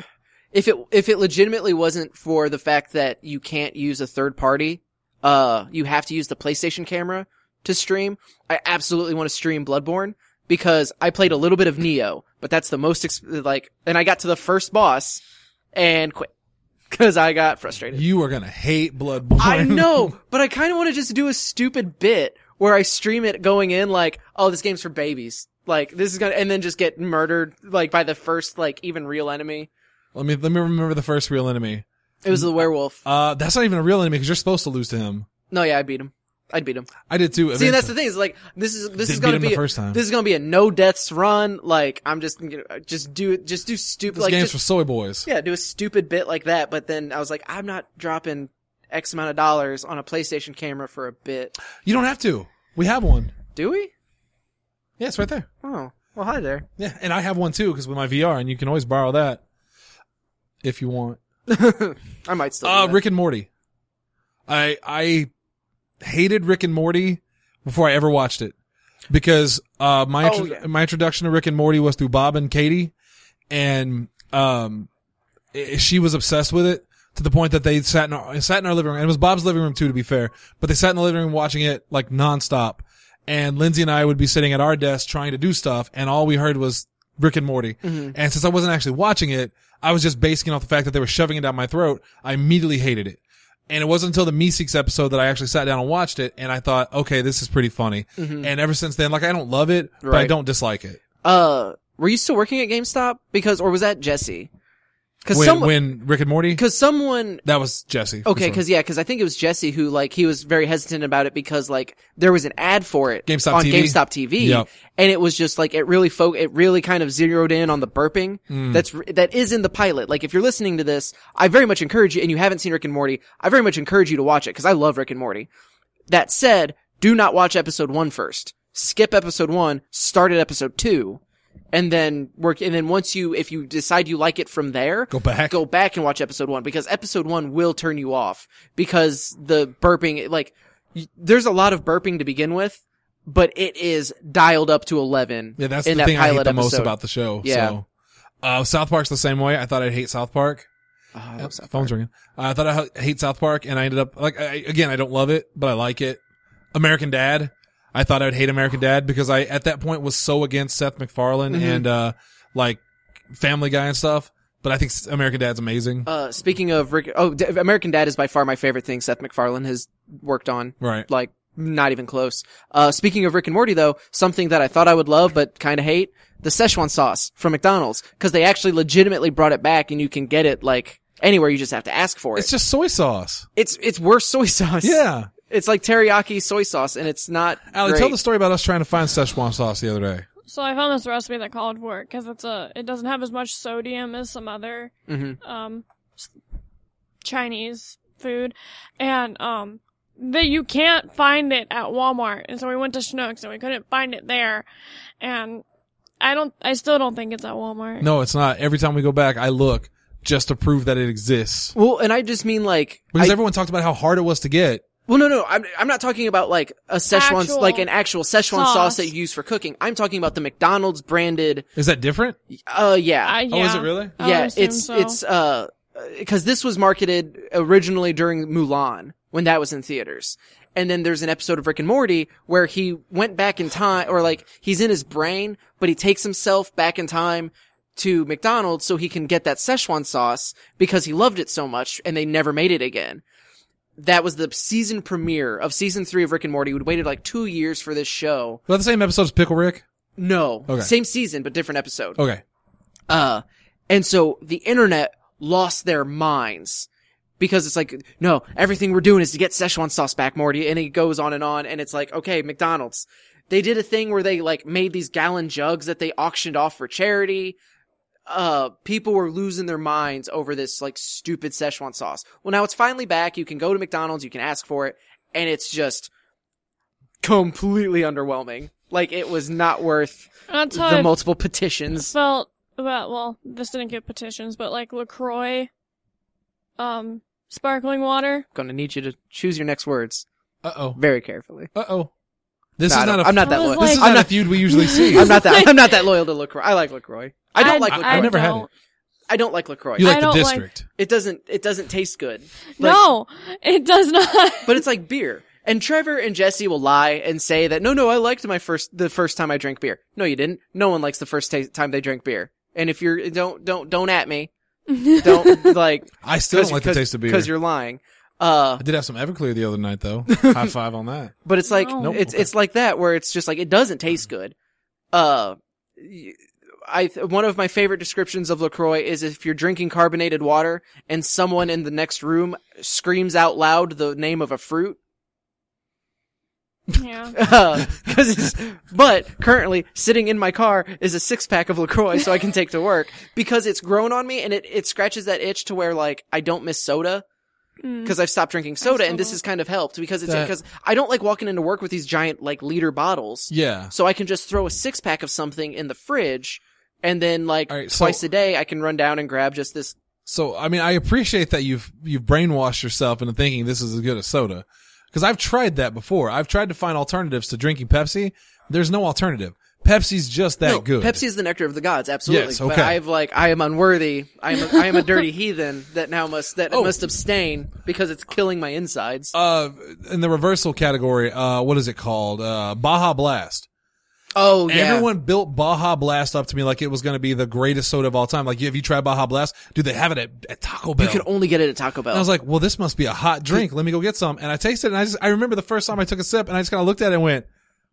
if it, if it legitimately wasn't for the fact that you can't use a third party, uh, you have to use the PlayStation camera to stream, I absolutely want to stream Bloodborne, because I played a little bit of Neo, but that's the most, ex- like, and I got to the first boss and quit. Cause I got frustrated. You are going to hate Bloodborne. I know, but I kind of want to just do a stupid bit where I stream it going in like, oh, this game's for babies. Like, this is gonna, and then just get murdered, like, by the first, like, even real enemy. Let me, let me remember the first real enemy. It was the werewolf. Uh, that's not even a real enemy because you're supposed to lose to him. No, yeah, I beat him. I'd beat him. I did too. See, and that's the eventually. thing is like this is this Didn't is gonna beat him be the a, first time. this is gonna be a no deaths run. Like I'm just you know, just do just do stupid This like game's just, for soy boys. yeah do a stupid bit like that. But then I was like, I'm not dropping X amount of dollars on a PlayStation camera for a bit. You don't have to. We have one. Do we? Yeah, it's right there. Oh, well, hi there. Yeah, and I have one too because with my V R, and you can always borrow that if you want. I might still. Do Uh, that. Rick and Morty. I I hated Rick and Morty before I ever watched it because uh my Oh, intro- yeah. my introduction to Rick and Morty was through Bob and Katie, and um i- she was obsessed with it to the point that they sat in our sat in our living room, and it was Bob's living room too, to be fair. But they sat in the living room watching it like nonstop, and Lindsay and I would be sitting at our desk trying to do stuff, and all we heard was Rick and Morty. Mm-hmm. And since I wasn't actually watching it, I was just basing it off the fact that they were shoving it down my throat. I immediately hated it. And it wasn't until the Meeseeks episode that I actually sat down and watched it, and I thought, okay, this is pretty funny. And ever since then, like, I don't love it, but I Right. don't dislike it. Uh, were you still working at GameStop? Because, or was that Jesse? Because When, someone, when Rick and Morty, because someone, that was Jesse. for okay, sure. because yeah, because I think it was Jesse who like he was very hesitant about it because like there was an ad for it GameStop on T V? GameStop T V, Yep. and it was just like it really fo- it really kind of zeroed in on the burping. Mm. That's re- that is in the pilot. Like if you're listening to this, I very much encourage you, and you haven't seen Rick and Morty, I very much encourage you to watch it because I love Rick and Morty. That said, do not watch episode one first. Skip episode one, start at episode two. And then work, and then once you, if you decide you like it from there, Go back. go back and watch episode one because episode one will turn you off because the burping, like, y- there's a lot of burping to begin with, but it is dialed up to eleven. Yeah, that's in the that thing I hate pilot the most episode. about the show. Yeah. So, uh, South Park's the same way. I thought I'd hate South Park. Oh, I Yep, love South phone's ringing. Uh, I thought I h- hate South Park, and I ended up like I, again. I don't love it, but I like it. American Dad. I thought I'd hate American Dad because I at that point was so against Seth MacFarlane Mhm. and uh like Family Guy and stuff. But I think s- American Dad's amazing. Uh, speaking of Rick, oh, D- American Dad is by far my favorite thing Seth MacFarlane has worked on. Right. Like, not even close. Uh, speaking of Rick and Morty though, something that I thought I would love but kind of hate, the Szechuan sauce from McDonald's. Cause they actually legitimately brought it back and you can get it like anywhere, you just have to ask for it. It's just soy sauce. It's, it's worse soy sauce. Yeah. It's like teriyaki soy sauce and it's not Allie, great. tell the story about us trying to find Szechuan sauce the other day. So I found this recipe that called for it because it's a it doesn't have as much sodium as some other Mhm. um s- Chinese food, and um that you can't find it at Walmart. And so we went to Schnucks and we couldn't find it there, and I don't I still don't think it's at Walmart. No, it's not. Every time we go back, I look just to prove that it exists. Well, and I just mean like, Because I- everyone talked about how hard it was to get. well, no, no, I'm, I'm not talking about like a Szechuan, Actual like an actual Szechuan sauce. sauce. that you use for cooking. I'm talking about the McDonald's branded, Is that different? uh, yeah. I, Oh, yeah. is it really? I would yeah, assume it's, so. it's, uh, cause this was marketed originally during Mulan when that was in theaters. And then there's an episode of Rick and Morty where he went back in time, or like he's in his brain, but he takes himself back in time to McDonald's so he can get that Szechuan sauce because he loved it so much and they never made it again. That was the season premiere of season three of Rick and Morty. We'd waited like two years for this show. Was that the same episode as Pickle Rick? No. Okay. Same season, but different episode. Okay. Uh, and so the internet lost their minds because it's like, no, everything we're doing is to get Szechuan sauce back, Morty. And it goes on and on. And it's like, okay, McDonald's. They did a thing where they like made these gallon jugs that they auctioned off for charity. Uh, people were losing their minds over this like stupid Szechuan sauce. Well, now it's finally back. You can go to McDonald's, you can ask for it, and it's just completely underwhelming. Like it was not worth That's how the I multiple petitions. felt about, well, this didn't get petitions, but like LaCroix, um, sparkling water. Gonna need you to choose your next words Uh oh. very carefully. Uh oh. This No, I is not don't- a. I'm not that I was loyal. like- This is I'm not a not- feud we usually see. I'm not that. I'm not that loyal to LaCroix. I like LaCroix. I don't like LaCroix. I've never had don't. it. I don't like LaCroix. You I like the don't like- district. It doesn't. It doesn't taste good. Like- No, it does not. but it's like beer. And Trevor and Jesse will lie and say that no, no, I liked my first the first time I drank beer. No, you didn't. No one likes the first ta- time they drink beer. And if you're don't don't don't at me, don't like I still don't like the taste of beer. because you're lying. Uh, I did have some Everclear the other night though. High five on that. but it's like No. Nope. it's Okay. it's like that where it's just like it doesn't taste good. Uh, y- I one of my favorite descriptions of LaCroix is if you're drinking carbonated water and someone in the next room screams out loud the name of a fruit. Yeah. Uh, cause it's, but currently sitting in my car is a six pack of LaCroix so I can take to work because it's grown on me and it, it scratches that itch to where like I don't miss soda. Cause I've stopped drinking soda and this has kind of helped because it's, That- because I don't like walking into work with these giant like liter bottles. Yeah. So I can just throw a six pack of something in the fridge and then like All right, so- twice a day I can run down and grab just this. So, I mean, I appreciate that you've, you've brainwashed yourself into thinking this is as good as soda. Cause I've tried that before. I've tried to find alternatives to drinking Pepsi. There's no alternative. Pepsi's just that No, good. Pepsi is the nectar of the gods, absolutely. Yes, But okay. I've like I am unworthy. I am a, I am a dirty heathen that now must that Oh. must abstain because it's killing my insides. Uh, in the reversal category, uh, what is it called? Uh, Baja Blast. oh yeah, Everyone built Baja Blast up to me like it was going to be the greatest soda of all time. Like, have you tried Baja Blast? Dude, they have it at, at Taco Bell. you can only get it at Taco Bell. And I was like, well, this must be a hot drink. Let me go get some. And I tasted it and I just, I remember the first time I took a sip and I just kind of looked at it and went,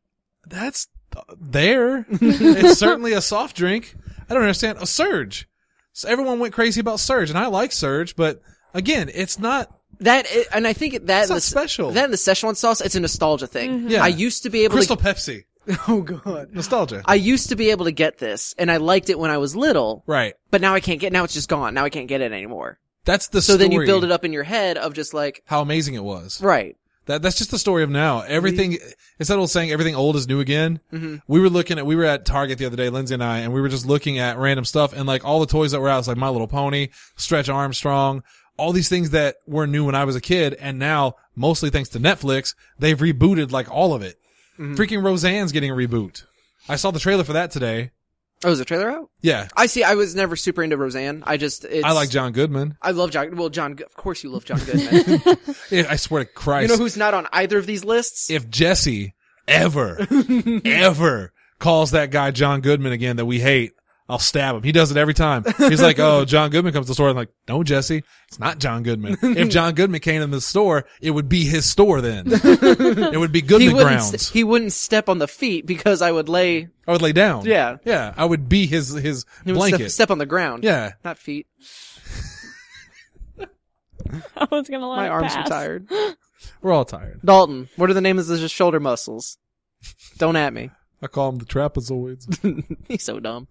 that's there. It's certainly a soft drink. I don't understand. A Surge. So everyone went crazy about Surge and I like Surge, but again, it's not, that, i- and I think that It's not the, special. That and the Szechuan sauce, it's a nostalgia thing. Yeah. I used to be able Crystal to. Pepsi. Oh god. Nostalgia. I used to be able to get this, and I liked it when I was little. Right. But now I can't get. Now it's just gone. Now I can't get it anymore. That's the So story. then you build it up in your head of just like, How amazing it was. right. That that's just the story of now. Everything, it's that old saying, everything old is new again. Mm-hmm. We were looking at, we were at Target the other day, Lindsay and I, and we were just looking at random stuff and like all the toys that were out, it's like My Little Pony, Stretch Armstrong, all these things that were new when I was a kid, and now, mostly thanks to Netflix, they've rebooted like all of it. Mm-hmm. Freaking Roseanne's getting a reboot. I saw the trailer for that today. Oh, is the trailer out? Yeah. I see. I was never super into Roseanne. I just. It's, I like John Goodman. I love John. Well, John. Of course, you love John Goodman. Yeah, I swear to Christ. You know who's not on either of these lists? If Jesse ever, ever calls that guy John Goodman again that we hate, I'll stab him. He does it every time. He's like, oh, John Goodman comes to the store. I'm like, no, Jesse, it's not John Goodman. If John Goodman came in the store, it would be his store then. It would be he Goodman wouldn't. Grounds. St- he wouldn't step on the feet because I would lay. I would lay down. Yeah. Yeah. I would be his, his He would blanket. step, step on the ground. Yeah. Not feet. I was gonna let My it arms pass. are tired. We're all tired. Dalton, what are the names of the shoulder muscles? Don't at me. I call them the trapezoids. He's so dumb.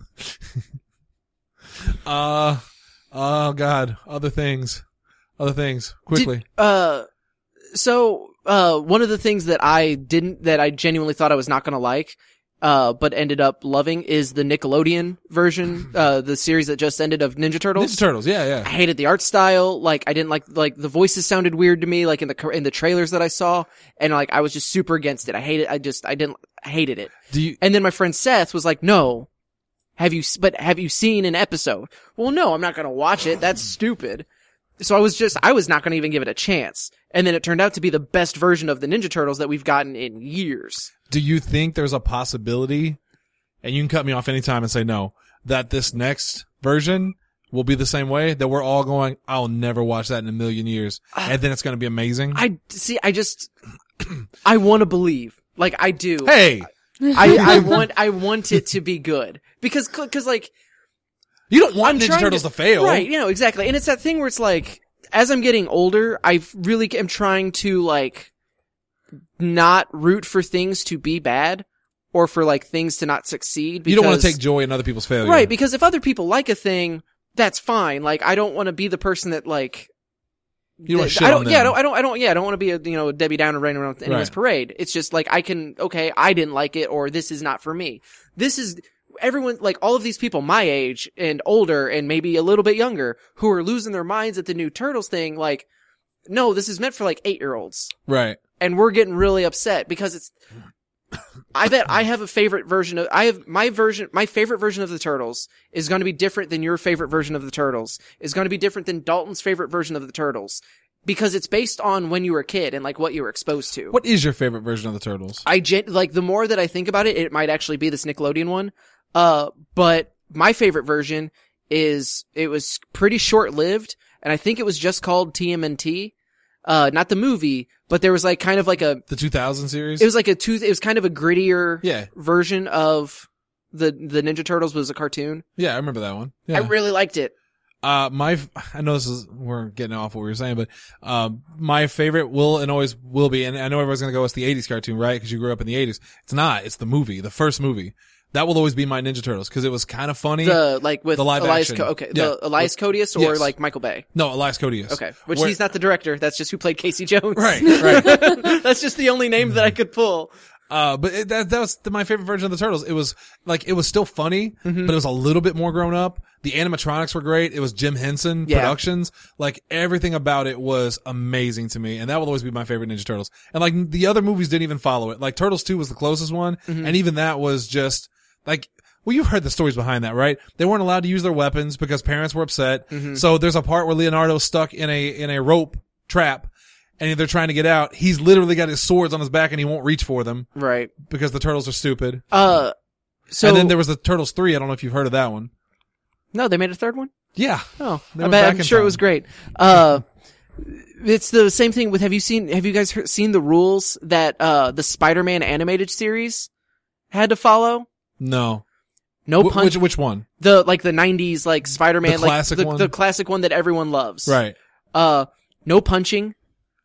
Uh, oh God. Other things. Other things. Quickly. Did- uh, so, uh, one of the things that I didn't, that I genuinely thought I was not gonna like, uh, but ended up loving is the Nickelodeon version, uh, the series that just ended of Ninja Turtles. Ninja Turtles. Yeah. I Yeah. hated the art style. Like, I didn't like, like, the voices sounded weird to me, like in the, in the trailers that I saw. And like, I was just super against it. I hated, I just, I didn't, I hated it. Do you, And then my friend Seth was like, no, have you, s- but have you seen an episode? Well, no, I'm not going to watch it. That's stupid. So I was just, I was not going to even give it a chance. And then it turned out to be the best version of the Ninja Turtles that we've gotten in years. do you think there's a possibility, and you can cut me off anytime and say no, that this next version will be the same way, that we're all going, I'll never watch that in a million years, and then it's going to be amazing? I, see, I just, I want to believe. Like, I do. Hey, I, I want, I want it to be good. Because, cause like, you don't want I'm Ninja trying Turtles to, fail. Right, you know, exactly. And it's that thing where it's like, as I'm getting older, I really am trying to like, not root for things to be bad, or for like things to not succeed. Because, You don't want to take joy in other people's failure. right, because if other people like a thing, that's fine. Like, I don't want to be the person that like, You don't wanna that- shit I on don't, yeah, I them. don't, I don't, I don't, yeah, I don't want to be a, you know, a Debbie Downer running around anyone's Right. parade. It's just like, I can, okay, I didn't like it, or this is not for me. This is, everyone, like all of these people my age and older and maybe a little bit younger who are losing their minds at the new Turtles thing, like, no, this is meant for like eight year olds. Right. And we're getting really upset because it's, I bet I have a favorite version of, I have my version, my favorite version of the Turtles is going to be different than your favorite version of the Turtles, is going to be different than Dalton's favorite version of the Turtles. Because it's based on when you were a kid and like what you were exposed to. What is your favorite version of the Turtles? I gen- like the more that I think about it, it might actually be this Nickelodeon one. Uh, but my favorite version is, it was pretty short lived, and I think it was just called T M N T. Uh, not the movie, but there was like kind of like a, The two thousand series? it was like a two, it was kind of a grittier Yeah. version of the, the Ninja Turtles was a cartoon. Yeah, I remember that one. Yeah. I really liked it. Uh, my, I know this is, we're getting off what we were saying, but, um, my favorite will and always will be, and I know everyone's gonna go, it's the eighties cartoon, right? Cause you grew up in the eighties. It's not, it's the movie, the first movie. That will always be my Ninja Turtles, cause it was kind of funny. The, like, with The live Elias, action. Co- okay, Yeah. the Elias Codius or Yes. like Michael Bay? No, Elias Codius. Okay. Which Where- he's not the director, that's just who played Casey Jones. Right, right. That's just the only name that I could pull. Uh, but it, that, that was the, my favorite version of the Turtles. It was, like, it was still funny, Mm-hmm. but it was a little bit more grown up. The animatronics were great. It was Jim Henson Yeah. Productions. Like, everything about it was amazing to me, and that will always be my favorite Ninja Turtles. And, like, the other movies didn't even follow it. Like, Turtles two was the closest one, Mm-hmm. and even that was just, like, well, you've heard the stories behind that, right? They weren't allowed to use their weapons because parents were upset. Mm-hmm. So there's a part where Leonardo's stuck in a, in a rope trap, and they're trying to get out. He's literally got his swords on his back and he won't reach for them Right. because the turtles are stupid. Uh, so. and then there was the Turtles three. I don't know if you've heard of that one. No, they made a third one? Yeah. Oh, They I went bet, back I'm in sure it time. was great. Uh, it's the same thing with, have you seen, have you guys heard, seen the rules that, uh, the Spider-Man animated series had to follow? No. No Wh- punch. which, which one? The, like the nineties, like Spider-Man, The classic like the, one? the classic one that everyone loves. Right. Uh, no punching.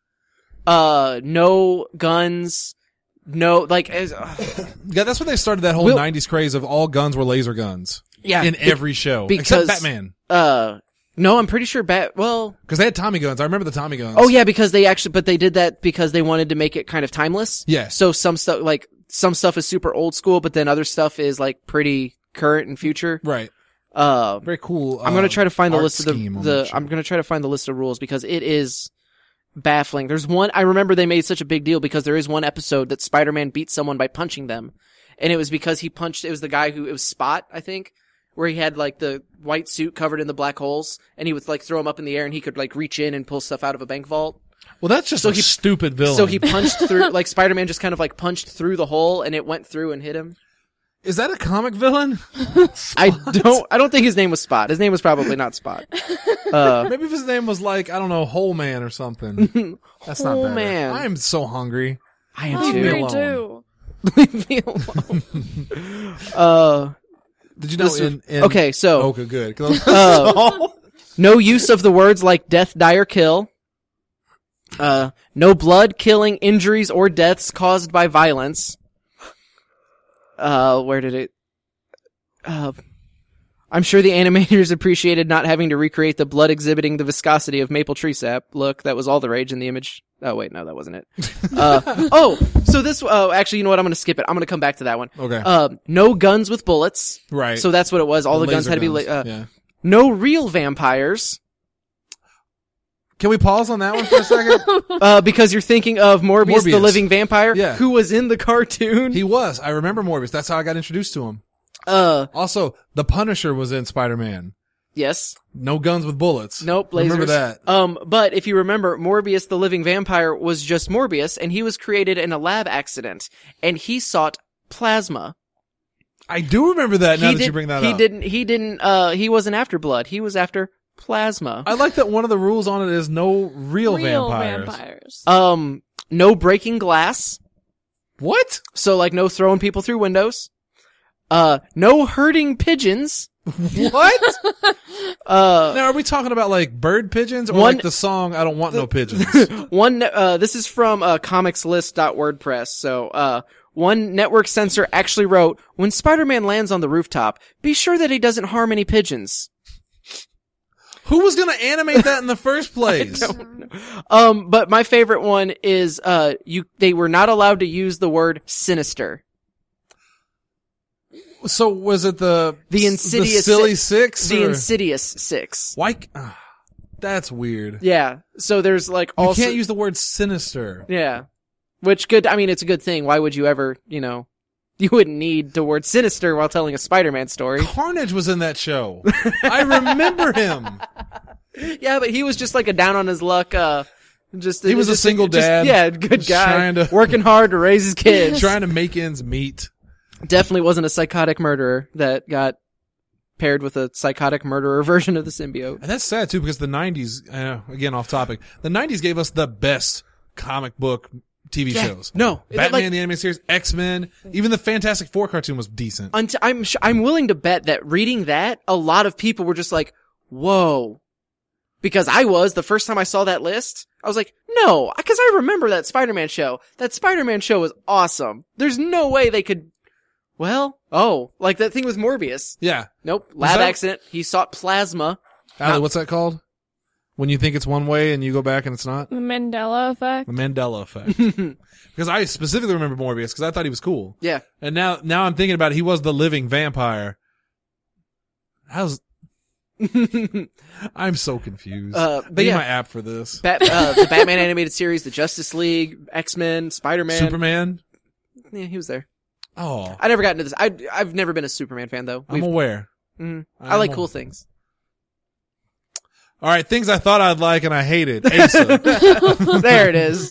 Uh, no guns. No, like, as, uh, Yeah, that's when they started that whole Will- nineties craze of all guns were laser guns. yeah. In be- every show. because- Except Batman. Uh, no, I'm pretty sure Bat, well, Because they had Tommy guns. I remember the Tommy guns. oh yeah, because they actually, but they did that because they wanted to make it kind of timeless. Yeah. So some stuff, like, some stuff is super old school, but then other stuff is like pretty current and future. Right. Uh, Very cool. I'm gonna uh, try to find the art list of the, scheme on the that show. I'm gonna try to find the list of rules because it is baffling. There's one, I remember they made such a big deal because there is one episode that Spider-Man beat someone by punching them. And it was because he punched, it was the guy who, it was Spot, I think, where he had like the white suit covered in the black holes and he would like throw him up in the air and he could like reach in and pull stuff out of a bank vault. Well, that's just So a he- stupid villain. So he punched through, like Spider-Man just kind of like punched through the hole and it went through and hit him. Is that a comic villain? I don't, I don't think his name was Spot. His name was probably not Spot. Uh, Maybe if his name was like, I don't know, Whole Man or something. That's not Whole better. Man. I'm so hungry. I am Oh, me too. me alone. too. Leave me alone. uh, Did you know this- in, in okay, so, okay, good. 'Cause I was- uh, no use of the words like death, die, or kill. Uh, no blood, killing, injuries, or deaths caused by violence. Uh, where did it, uh, I'm sure the animators appreciated not having to recreate the blood exhibiting the viscosity of maple tree sap. Look, that was all the rage in the image. Oh wait, no, that wasn't it. Uh, oh, so this, oh, actually, you know what? I'm gonna skip it. I'm gonna come back to that one. Okay. Uh, no guns with bullets. right. So that's what it was. All the, guns laser had to be, guns. la- uh, yeah. no real vampires. Can we pause on that one for a second? Uh, because you're thinking of Morbius, the Morbius. living vampire, Yeah. who was in the cartoon. He was. I remember Morbius. That's how I got introduced to him. uh, Also, the Punisher was in Spider-Man. yes. No guns with bullets. Nope, lasers. Remember that. Um, but if you remember, Morbius, the living vampire, was just Morbius, and he was created in a lab accident, and he sought plasma. I do remember that now he that did, you bring that he up. didn't, he didn't, uh, he wasn't after blood. He was after plasma. I like that one of the rules on it is no real, Real vampires. vampires. Um, no breaking glass. What? So, like, no throwing people through windows. Uh, no hurting pigeons. What? Uh, Now, are we talking about like bird pigeons or One- like the song I Don't Want No Pigeons? one, uh, this is from, uh, comicslist dot wordpress. So, uh, one network censor actually wrote, when Spider-Man lands on the rooftop, be sure that he doesn't harm any pigeons. Who was going to animate that in the first place? Um, but my favorite one is, uh, you, they were not allowed to use the word sinister. So was it the The Insidious the silly si- six? The or- Insidious Six. Why? c- ah, that's weird. Yeah. So there's like You also, can't use the word sinister. yeah. Which good, I mean, it's a good thing. Why would you ever, you know, you wouldn't need the word sinister while telling a Spider-Man story. Carnage was in that show. I remember him. Yeah, but he was just like a down on his luck, uh, just, He was a just- single just- dad, yeah, good just guy. trying to- working hard to raise his kids. Trying to make ends meet. Definitely wasn't a psychotic murderer that got paired with a psychotic murderer version of the symbiote. And that's sad too because the nineties, uh, again off topic, the nineties gave us the best comic book T V Yeah, shows. no, Batman like- the animated series, X-Men, even the Fantastic Four cartoon was decent. Unt- I'm sh- I'm willing to bet that reading that, a lot of people were just like, whoa. Because I was, the first time I saw that list, I was like, no, because I remember that Spider-Man show. That Spider-Man show was awesome. There's no way they could, well, oh, like that thing with Morbius. Yeah. Nope, lab that- accident. He sought plasma. Allie, Not- what's that called? When you think it's one way and you go back and it's not? The Mandela effect. The Mandela effect. Because I specifically remember Morbius because I thought he was cool. Yeah. And now, now I'm thinking about it. He was the living vampire. How's, I'm so confused. Uh, but Need yeah. my app for this. Bat- uh, the Batman animated series, the Justice League, X-Men, Spider-Man. Superman? Yeah, he was there. Oh. I never got into this. I, I've never been a Superman fan though. I'm We've- aware. Mhm. I I'm like a- cool things. All right, things I thought I'd like and I hated. Asa. There it is.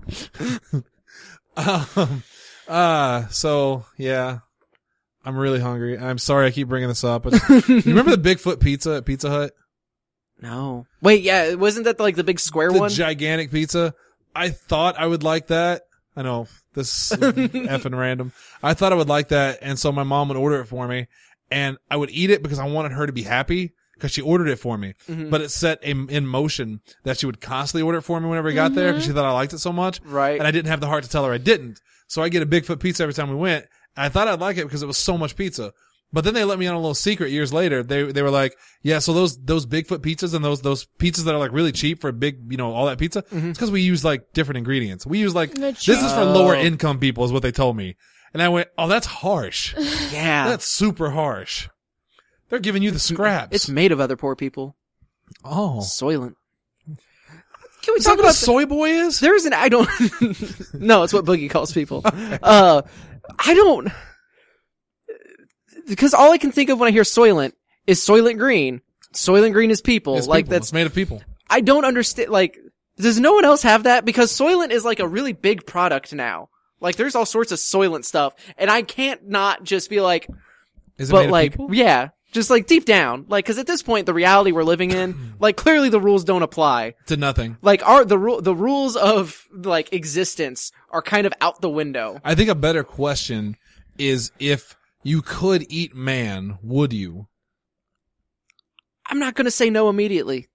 um, uh, so yeah, I'm really hungry. I'm sorry I keep bringing this up. But you remember the Bigfoot pizza at Pizza Hut? No. Wait, yeah, wasn't that like the big square The one? gigantic pizza. I thought I would like that. I know this is effing random. I thought I would like that, and so my mom would order it for me, and I would eat it because I wanted her to be happy. Because she ordered it for me, Mhm. but it set in, in motion that she would constantly order it for me whenever I got there because she thought I liked it so much. Right. And I didn't have the heart to tell her I didn't. So I get a Bigfoot pizza every time we went. And I thought I'd like it because it was so much pizza. But then they let me on a little secret years later. They they were like, yeah, so those those Bigfoot pizzas and those those pizzas that are like really cheap for big, you know, all that pizza, it's because we use like different ingredients. We use like, The this is for Oh. lower income people is what they told me. And I went, oh, that's harsh. Yeah. That's super harsh. They're giving you the scraps. It's made of other poor people. oh. Soylent. Can we Is that talk what about a soy boy is? There's an I don't No, it's what Boogie calls people. Uh I don't because all I can think of when I hear Soylent is Soylent Green. Soylent Green is people. It's like people. that's It's made of people. I don't understand like does no one else have that? Because Soylent is like a really big product now. Like there's all sorts of Soylent stuff and I can't not just be like Is it but made like of people? yeah, just like deep down. Like cuz at this point the reality we're living in, like clearly the rules don't apply. To nothing. Like our the rule the rules of like existence are kind of out the window. I think a better question is if you could eat man, would you? I'm not going to say no immediately.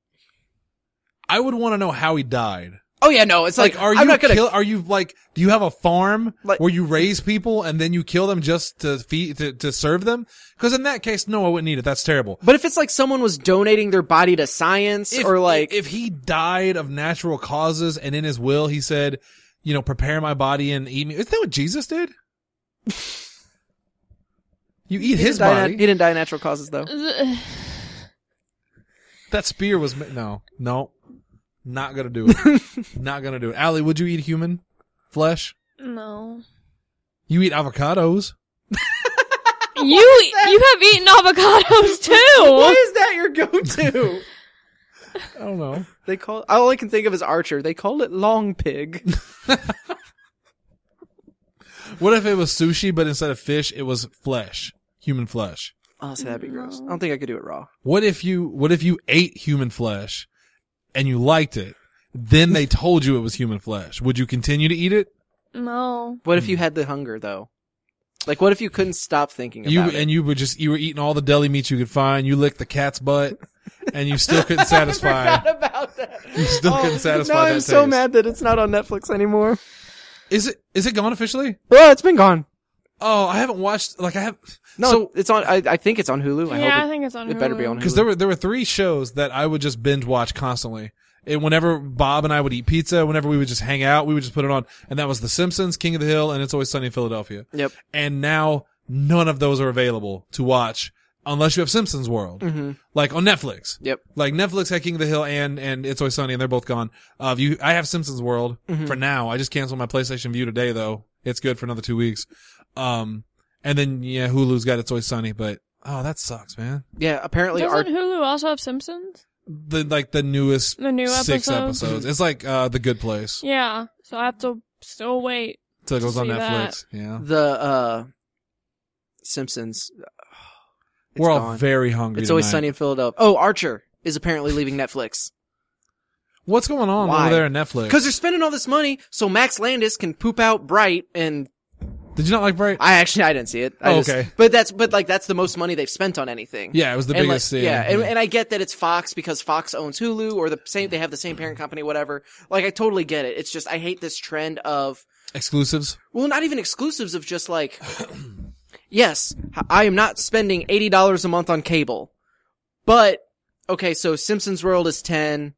I would want to know how he died. Oh yeah, no, it's like, Like, are I'm you not gonna kill? Are you like? Do you have a farm Like- where you raise people and then you kill them just to feed to, to serve them? Because in that case, no, I wouldn't eat it. That's terrible. But if it's like someone was donating their body to science If, or like if he died of natural causes and in his will he said, you know, prepare my body and eat me. Isn't that what Jesus did? You eat he his didn't die body. nat- he didn't die of natural causes though. That spear was ma- no, no, not gonna do it. Not gonna do it. Allie, would you eat human flesh? No. You eat avocados. You you have eaten avocados too. Why is that your go-to? I don't know. They call all I can think of is Archer. They call it long pig. What if it was sushi, but instead of fish, it was flesh, human flesh? Honestly, that'd be gross. I don't think I could do it raw. What if you, what if you ate human flesh and you liked it? Then they told you it was human flesh. Would you continue to eat it? No. What if you had the hunger though? Like what if you couldn't stop thinking about You, it? and you were just, you were eating all the deli meat you could find. You licked the cat's butt and you still couldn't satisfy. I forgot about that. You still couldn't satisfy now that I'm so taste. mad that it's not on Netflix anymore. Is it, is it gone officially? Oh, it's been gone. Oh, I haven't watched, like I have, No, so, it's on. I, I think it's on Hulu. I yeah, I hope think it's on. it, it better be Hulu. on Hulu. because there were, there were three shows that I would just binge watch constantly. And whenever Bob and I would eat pizza, whenever we would just hang out, we would just put it on. And that was The Simpsons, King of the Hill, and It's Always Sunny in Philadelphia. Yep. And now none of those are available to watch unless you have Simpsons World. Mm-hmm. Like on Netflix. Yep. Like Netflix had King of the Hill and, and It's Always Sunny and they're both gone. Uh, if you, I have Simpsons World Mm-hmm. for now. I just canceled my PlayStation View today though. It's good for another two weeks. Um, and then yeah, Hulu's got It's Always Sunny, but oh, that sucks, man. Yeah. Apparently, Doesn't our Hulu also have Simpsons? The, like the newest The new six episodes? episodes. It's like, uh, The Good Place. Yeah. So I have to still wait. So it goes on see Netflix. Yeah. the uh Simpsons. It's We're all gone. very hungry. It's Always tonight. Sunny in Philadelphia. Oh, Archer is apparently leaving Netflix What's going on Why? over there in Netflix? because they're spending all this money so Max Landis can poop out Bright and Did you not like Bright? I actually I didn't see it. I Oh, just- okay. But that's but like that's the most money they've spent on anything. Yeah, it was the And, biggest. like, yeah, yeah, and, and I get that it's Fox because Fox owns Hulu or the same. They have the same parent company, whatever. Like I totally get it. It's just I hate this trend of exclusives. well, not even exclusives of just like yes, I am not spending eighty dollars a month on cable, but okay, so Simpsons World is ten.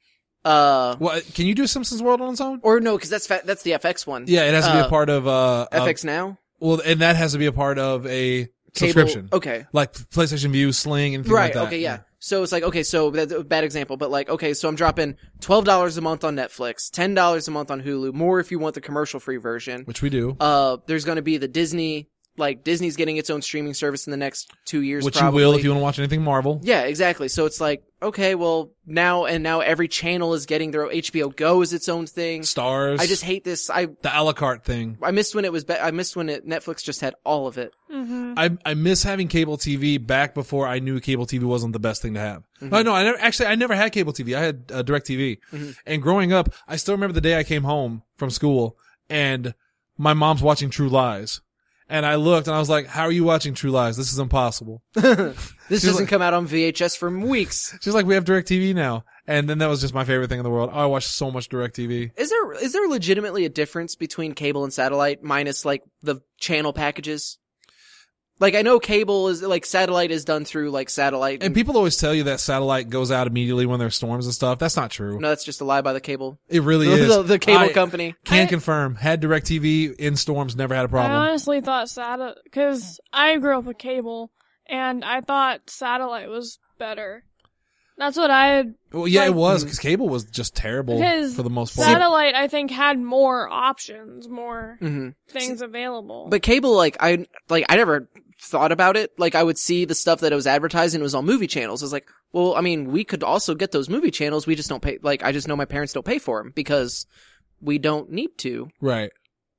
Uh, Well, can you do Simpsons World on its own? or no, because that's fa- that's the F X one. Yeah, it has to be Uh, a part of uh, F uh X Now. well, and that has to be a part of a Cable- subscription, Okay. like PlayStation View, Sling, and Right. like that. Okay. Yeah. So it's like, okay, so that's a bad example, but like, okay, so I'm dropping twelve dollars a month on Netflix, ten dollars a month on Hulu, more if you want the commercial free version. Which we do. Uh, there's going to be the Disney, like Disney's getting its own streaming service in the next two years. Which probably. you will if you want to watch anything Marvel. Yeah, exactly. So it's like, okay, well now, and now every channel is getting their H B O Go is its own thing. Stars. I just hate this. I, the a la carte thing. I missed when it was, be- I missed when it, Netflix just had all of it. Mm-hmm. I I miss having cable T V back before I knew cable T V wasn't the best thing to have. Mm-hmm. No, no, I never actually I never had cable T V. I had uh, Direct T V. Mm-hmm. And growing up, I still remember the day I came home from school and my mom's watching True Lies. And I looked and I was like, "How are you watching True Lies? This is impossible." This doesn't like- come out on V H S for weeks. She's like, "We have Direct T V now." And then that was just my favorite thing in the world. Oh, I watched so much Direct T V. Is there is there legitimately a difference between cable and satellite minus like the channel packages? Like I know cable is like satellite is done through like satellite. And people always tell you that satellite goes out immediately when there's storms and stuff. That's not true. No, that's just a lie by the cable. It really The, is. the, the cable I company. Can I- confirm. Had Direct T V in storms, never had a I problem. honestly thought satellite, because I grew up with cable, and I thought satellite was better. That's what I had. Well, yeah, it like- was because cable was just terrible Because for the most part. satellite, I think, had more options, more hmm things available. But cable, like I like I never thought about it. Like I would see the stuff that it was advertised and it was on movie channels. I was like, well, I mean, we could also get those movie channels. We just don't pay. Like I just know my parents don't pay for them because we don't need to. Right.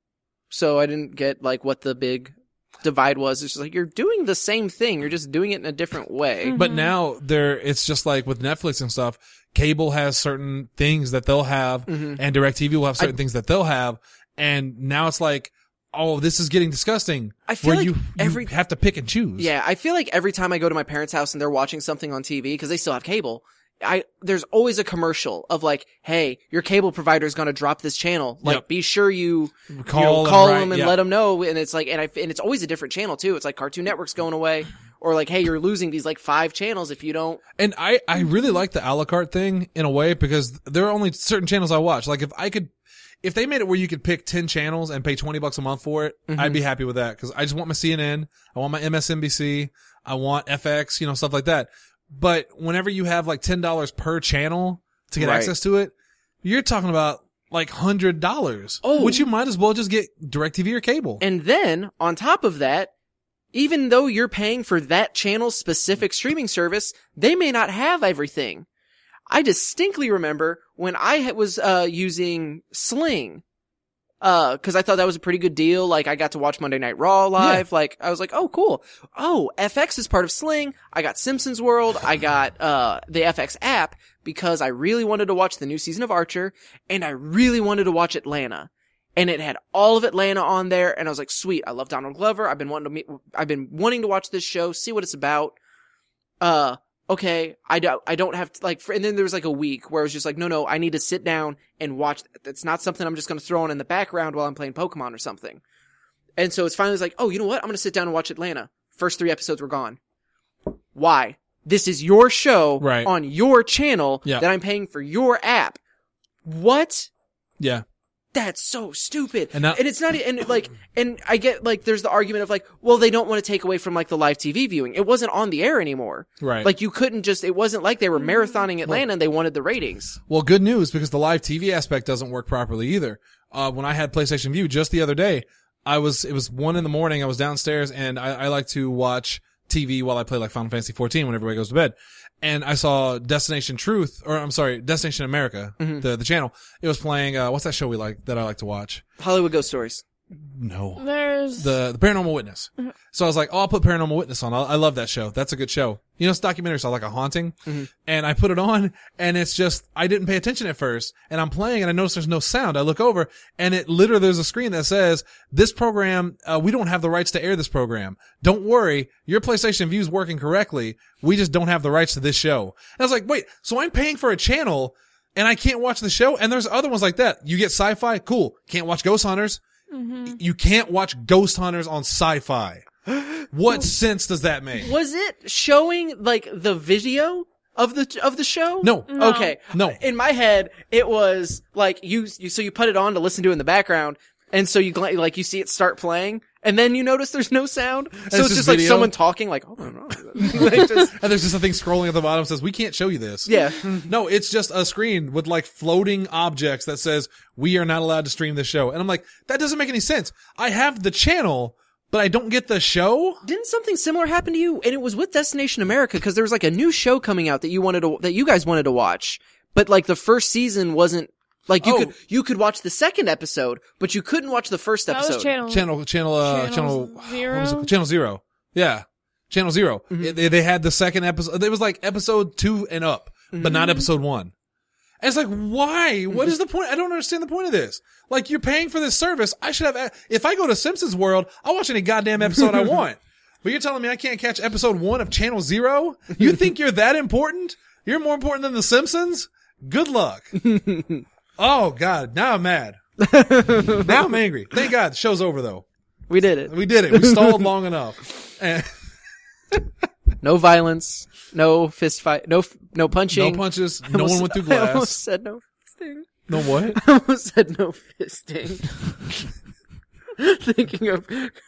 So I didn't get like what the big divide was. It's just like you're doing the same thing. You're just doing it in a different way. Mhm. But now there, it's just like with Netflix and stuff. Cable has certain things that they'll have, Mhm. and DirecTV will have certain things that they'll have. And now it's like, oh, this is getting disgusting. I feel where like you, you every- have to pick and choose. Yeah, I feel like every time I go to my parents' house and they're watching something on T V because they still have cable, I there's always a commercial of like, "Hey, your cable provider is going to drop this channel. Like, Yep. be sure you Call, you know, them, call right, them and yeah. let them know." And it's like, and I and it's always a different channel too. It's like Cartoon Network's going away, or like, "Hey, you're losing these like five channels if you don't." And I, I really like the a la carte thing in a way because there are only certain channels I watch. Like if I could, if they made it where you could pick ten channels and pay twenty bucks a month for it, Mhm. I'd be happy with that. Cause I just want my C N N. I want my M S N B C. I want F X, you know, stuff like that. But whenever you have like ten dollars per channel to get Right. access to it, you're talking about like one hundred dollars. Oh. Which you might as well just get DirecTV or cable. And then on top of that, even though you're paying for that channel's specific streaming service, they may not have everything. I distinctly remember when I ha- was uh using Sling, uh, cause I thought that was a pretty good deal. Like I got to watch Monday Night Raw live. Like I was like, oh cool. Oh, F X is part of Sling. I got Simpsons World. I got uh the F X app because I really wanted to watch the new season of Archer, and I really wanted to watch Atlanta. And it had all of Atlanta on there, and I was like, sweet, I love Donald Glover. I've been wanting to meet, I've been wanting to watch this show, see what it's about. Uh, okay, I don't, I don't have to, like, for, and then there was like a week where I was just like, no, no, I need to sit down and watch. It's not something I'm just going to throw on in the background while I'm playing Pokemon or something. And so it's finally like, oh, you know what? I'm going to sit down and watch Atlanta. First three episodes were gone. Why? This is your show Right. on your channel Yeah. that I'm paying for your app. What? Yeah. That's so stupid. And now- and it's not, and like, and I get like, there's the argument of like, well, they don't want to take away from like the live T V viewing. It wasn't on the air anymore. Right. Like you couldn't just, it wasn't like they were marathoning Atlanta and they wanted the ratings. Well, good news because the live T V aspect doesn't work properly either. Uh, when I had PlayStation View just the other day, I was, it was one in the morning. I was downstairs and I, I like to watch T V while I play like Final Fantasy fourteen when everybody goes to bed. And I saw Destination Truth, or I'm sorry, Destination America, Mm-hmm. the, the channel. It was playing, uh, what's that show we like, that I like to watch? Hollywood Ghost Stories. No. There's The, the Paranormal Witness. So I was like, oh, I'll put Paranormal Witness on. I, I love that show. That's a good show. You know, it's a documentary, so like a haunting. Mm-hmm. And I put it on, and it's just, I didn't pay attention at first, and I'm playing, and I notice there's no sound. I look over, and it literally, there's a screen that says, this program, uh, we don't have the rights to air this program. Don't worry, your PlayStation View is working correctly. We just don't have the rights to this show. And I was like, wait, so I'm paying for a channel, and I can't watch the show? And there's other ones like that. You get Sci-Fi? Cool. Can't watch Ghost Hunters. Mm-hmm. You can't watch Ghost Hunters on Sci-Fi. What sense does that make? Was it showing like the video of the of the show? No. No. Okay. No. In my head, it was like you, you so you put it on to listen to it in the background, and so you gla- like you see it start playing, and then you notice there's no sound. So it's, it's just just like video? someone talking, like, oh no, like just, And there's just a thing scrolling at the bottom that says, we can't show you this. yeah. No, it's just a screen with like floating objects that says, we are not allowed to stream this show. And I'm like, that doesn't make any sense. I have the channel, but I don't get the show? Didn't something similar happen to you? And it was with Destination America, because there was like a new show coming out that you wanted to, that you guys wanted to watch, but like the first season wasn't, like you Oh. could, you could watch the second episode, but you couldn't watch the first that episode. was channel. Channel, channel, uh, Channel channel, Zero? what was it? Channel Zero. Yeah. Channel Zero. Mm-hmm. It- they, they had the second episode. It was like episode two and up, but not episode one. And it's like, why? What is the point? I don't understand the point of this. Like, you're paying for this service. I should have, if I go to Simpsons World, I'll watch any goddamn episode I want. But you're telling me I can't catch episode one of Channel Zero? You think you're that important? You're more important than the Simpsons? Good luck. Oh God. Now I'm mad. Now I'm angry. Thank God the show's over though. We did it. We did it. We stalled long enough. And No violence, no fist fight, no f- no punching. no punches. I No almost- one went through I almost glass. said no fisting. No what? I almost said no fisting. Thinking of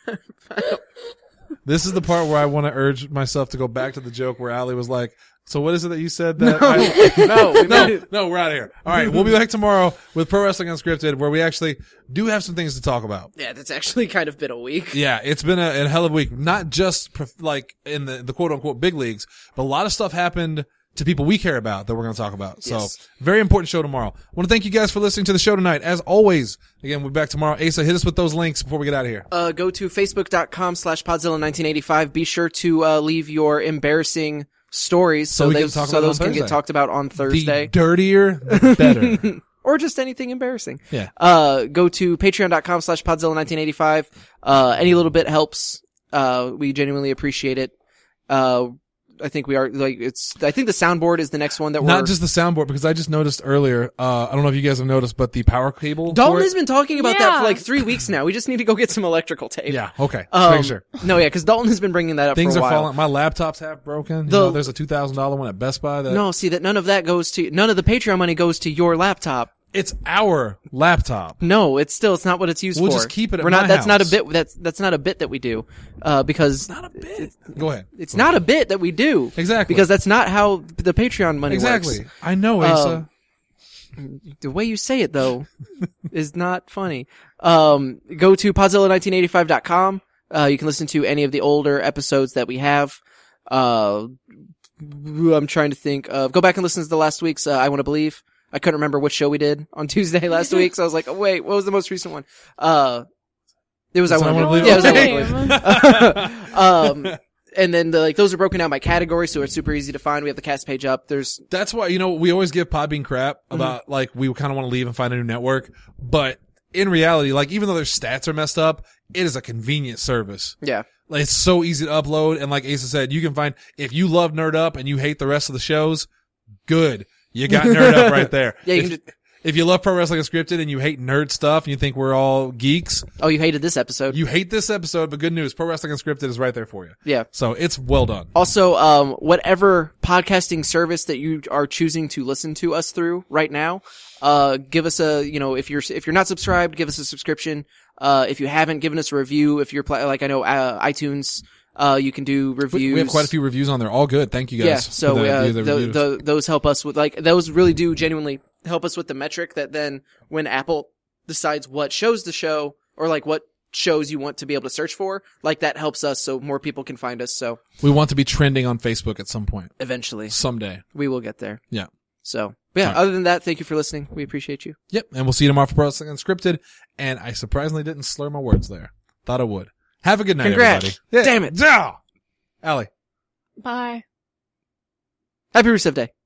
This is the part where I want to urge myself to go back to the joke where Allie was like, so what is it that you said that I, no, we made no, it. no, we're out of here. All right. We'll be back tomorrow with Pro Wrestling Unscripted, where we actually do have some things to talk about. Yeah, that's actually kind of been a week. Yeah, it's been a, a hell of a week. Not just prof- like in the, the quote unquote big leagues, but a lot of stuff happened to people we care about that we're going to talk about. So Yes. very important show tomorrow. I want to thank you guys for listening to the show tonight. As always, again, we'll be back tomorrow. Asa, hit us with those links before we get out of here. Uh, go to facebook.com slash Podzilla nineteen eighty-five. Be sure to, uh, leave your embarrassing stories so, we they, can talk so about it those on can get Thursday. talked about on Thursday. The dirtier, the better. Or just anything embarrassing. Yeah. Uh, go to patreon.com slash Podzilla nineteen eighty-five. Uh, any little bit helps. Uh, we genuinely appreciate it. Uh, I think we are, like, it's, I think the soundboard is the next one that we're. Not just the soundboard, because I just noticed earlier, uh, I don't know if you guys have noticed, but the power cable. Dalton for it- has been talking about that Yeah. for like three weeks now. We just need to go get some electrical tape. Yeah, okay. Just Um, making sure. No, yeah, because Dalton has been bringing that up Things for a are while. falling. My laptop's half broken. You The- know, there's a two thousand dollars one at Best Buy that. No, see that none of that goes to, none of the Patreon money goes to your laptop. It's our laptop. No, it's still, it's not what it's used We'll for. just keep it at We're not, my that's not a house. bit, that's, that's not a bit that we do. Uh, because Not a bit. Go ahead. it's not a bit that we do. Exactly. Because that's not how the Patreon money Exactly. works. I know, Asa. Um, The way you say it though is not funny. Um, go to Podzilla nineteen eighty-five dot com. Uh, you can listen to any of the older episodes that we have. Uh, I'm trying to think of, go back and listen to the last week's, uh, I Want to Believe. I couldn't remember which show we did on Tuesday last week, so I was like, oh wait, what was the most recent one? Uh, it was I That's Want I to Wanna Believe. Yeah, it was Believe. I Want to Believe. Um, and then the, like, those are broken down by category, so it's super easy to find. We have the cast page up. There's, That's why, you know, we always give Podbean crap Mm-hmm. about, like, we kind of want to leave and find a new network. But in reality, like, even though their stats are messed up, it is a convenient service. yeah. Like, it's so easy to upload. And like Asa said, you can find, if you love Nerd Up and you hate the rest of the shows, good. You got Nerd Up right there. Yeah, you if, can just, if you love Pro Wrestling Unscripted and you hate nerd stuff and you think we're all geeks, oh, you hated this episode. you hate this episode, but good news, Pro Wrestling Unscripted is right there for you. Yeah. So it's well done. Also, um, whatever podcasting service that you are choosing to listen to us through right now, uh, give us a, you know, if you're, if you're not subscribed, give us a subscription. Uh, if you haven't given us a review, if you're, pla- like I know, uh, iTunes, uh, you can do reviews. We, we have quite a few reviews on there. All good. Thank you guys. Yeah. for So, the, uh, the, the tho- reviews. tho- those help us with, like, those really do genuinely help us with the metric that then when Apple decides what shows to show or like what shows you want to be able to search for, like that helps us so more people can find us. So We want to be trending on Facebook at some point. eventually Someday. we will get there. Yeah. So But yeah, All right. other than that, thank you for listening. We appreciate you. Yep. And we'll see you tomorrow for Pro Wrestling Unscripted. And I surprisingly didn't slur my words there. Thought I would. Have a good night, Congrats. everybody. Yeah. Damn it. Yeah. Allie. Bye. Happy Rusev Day.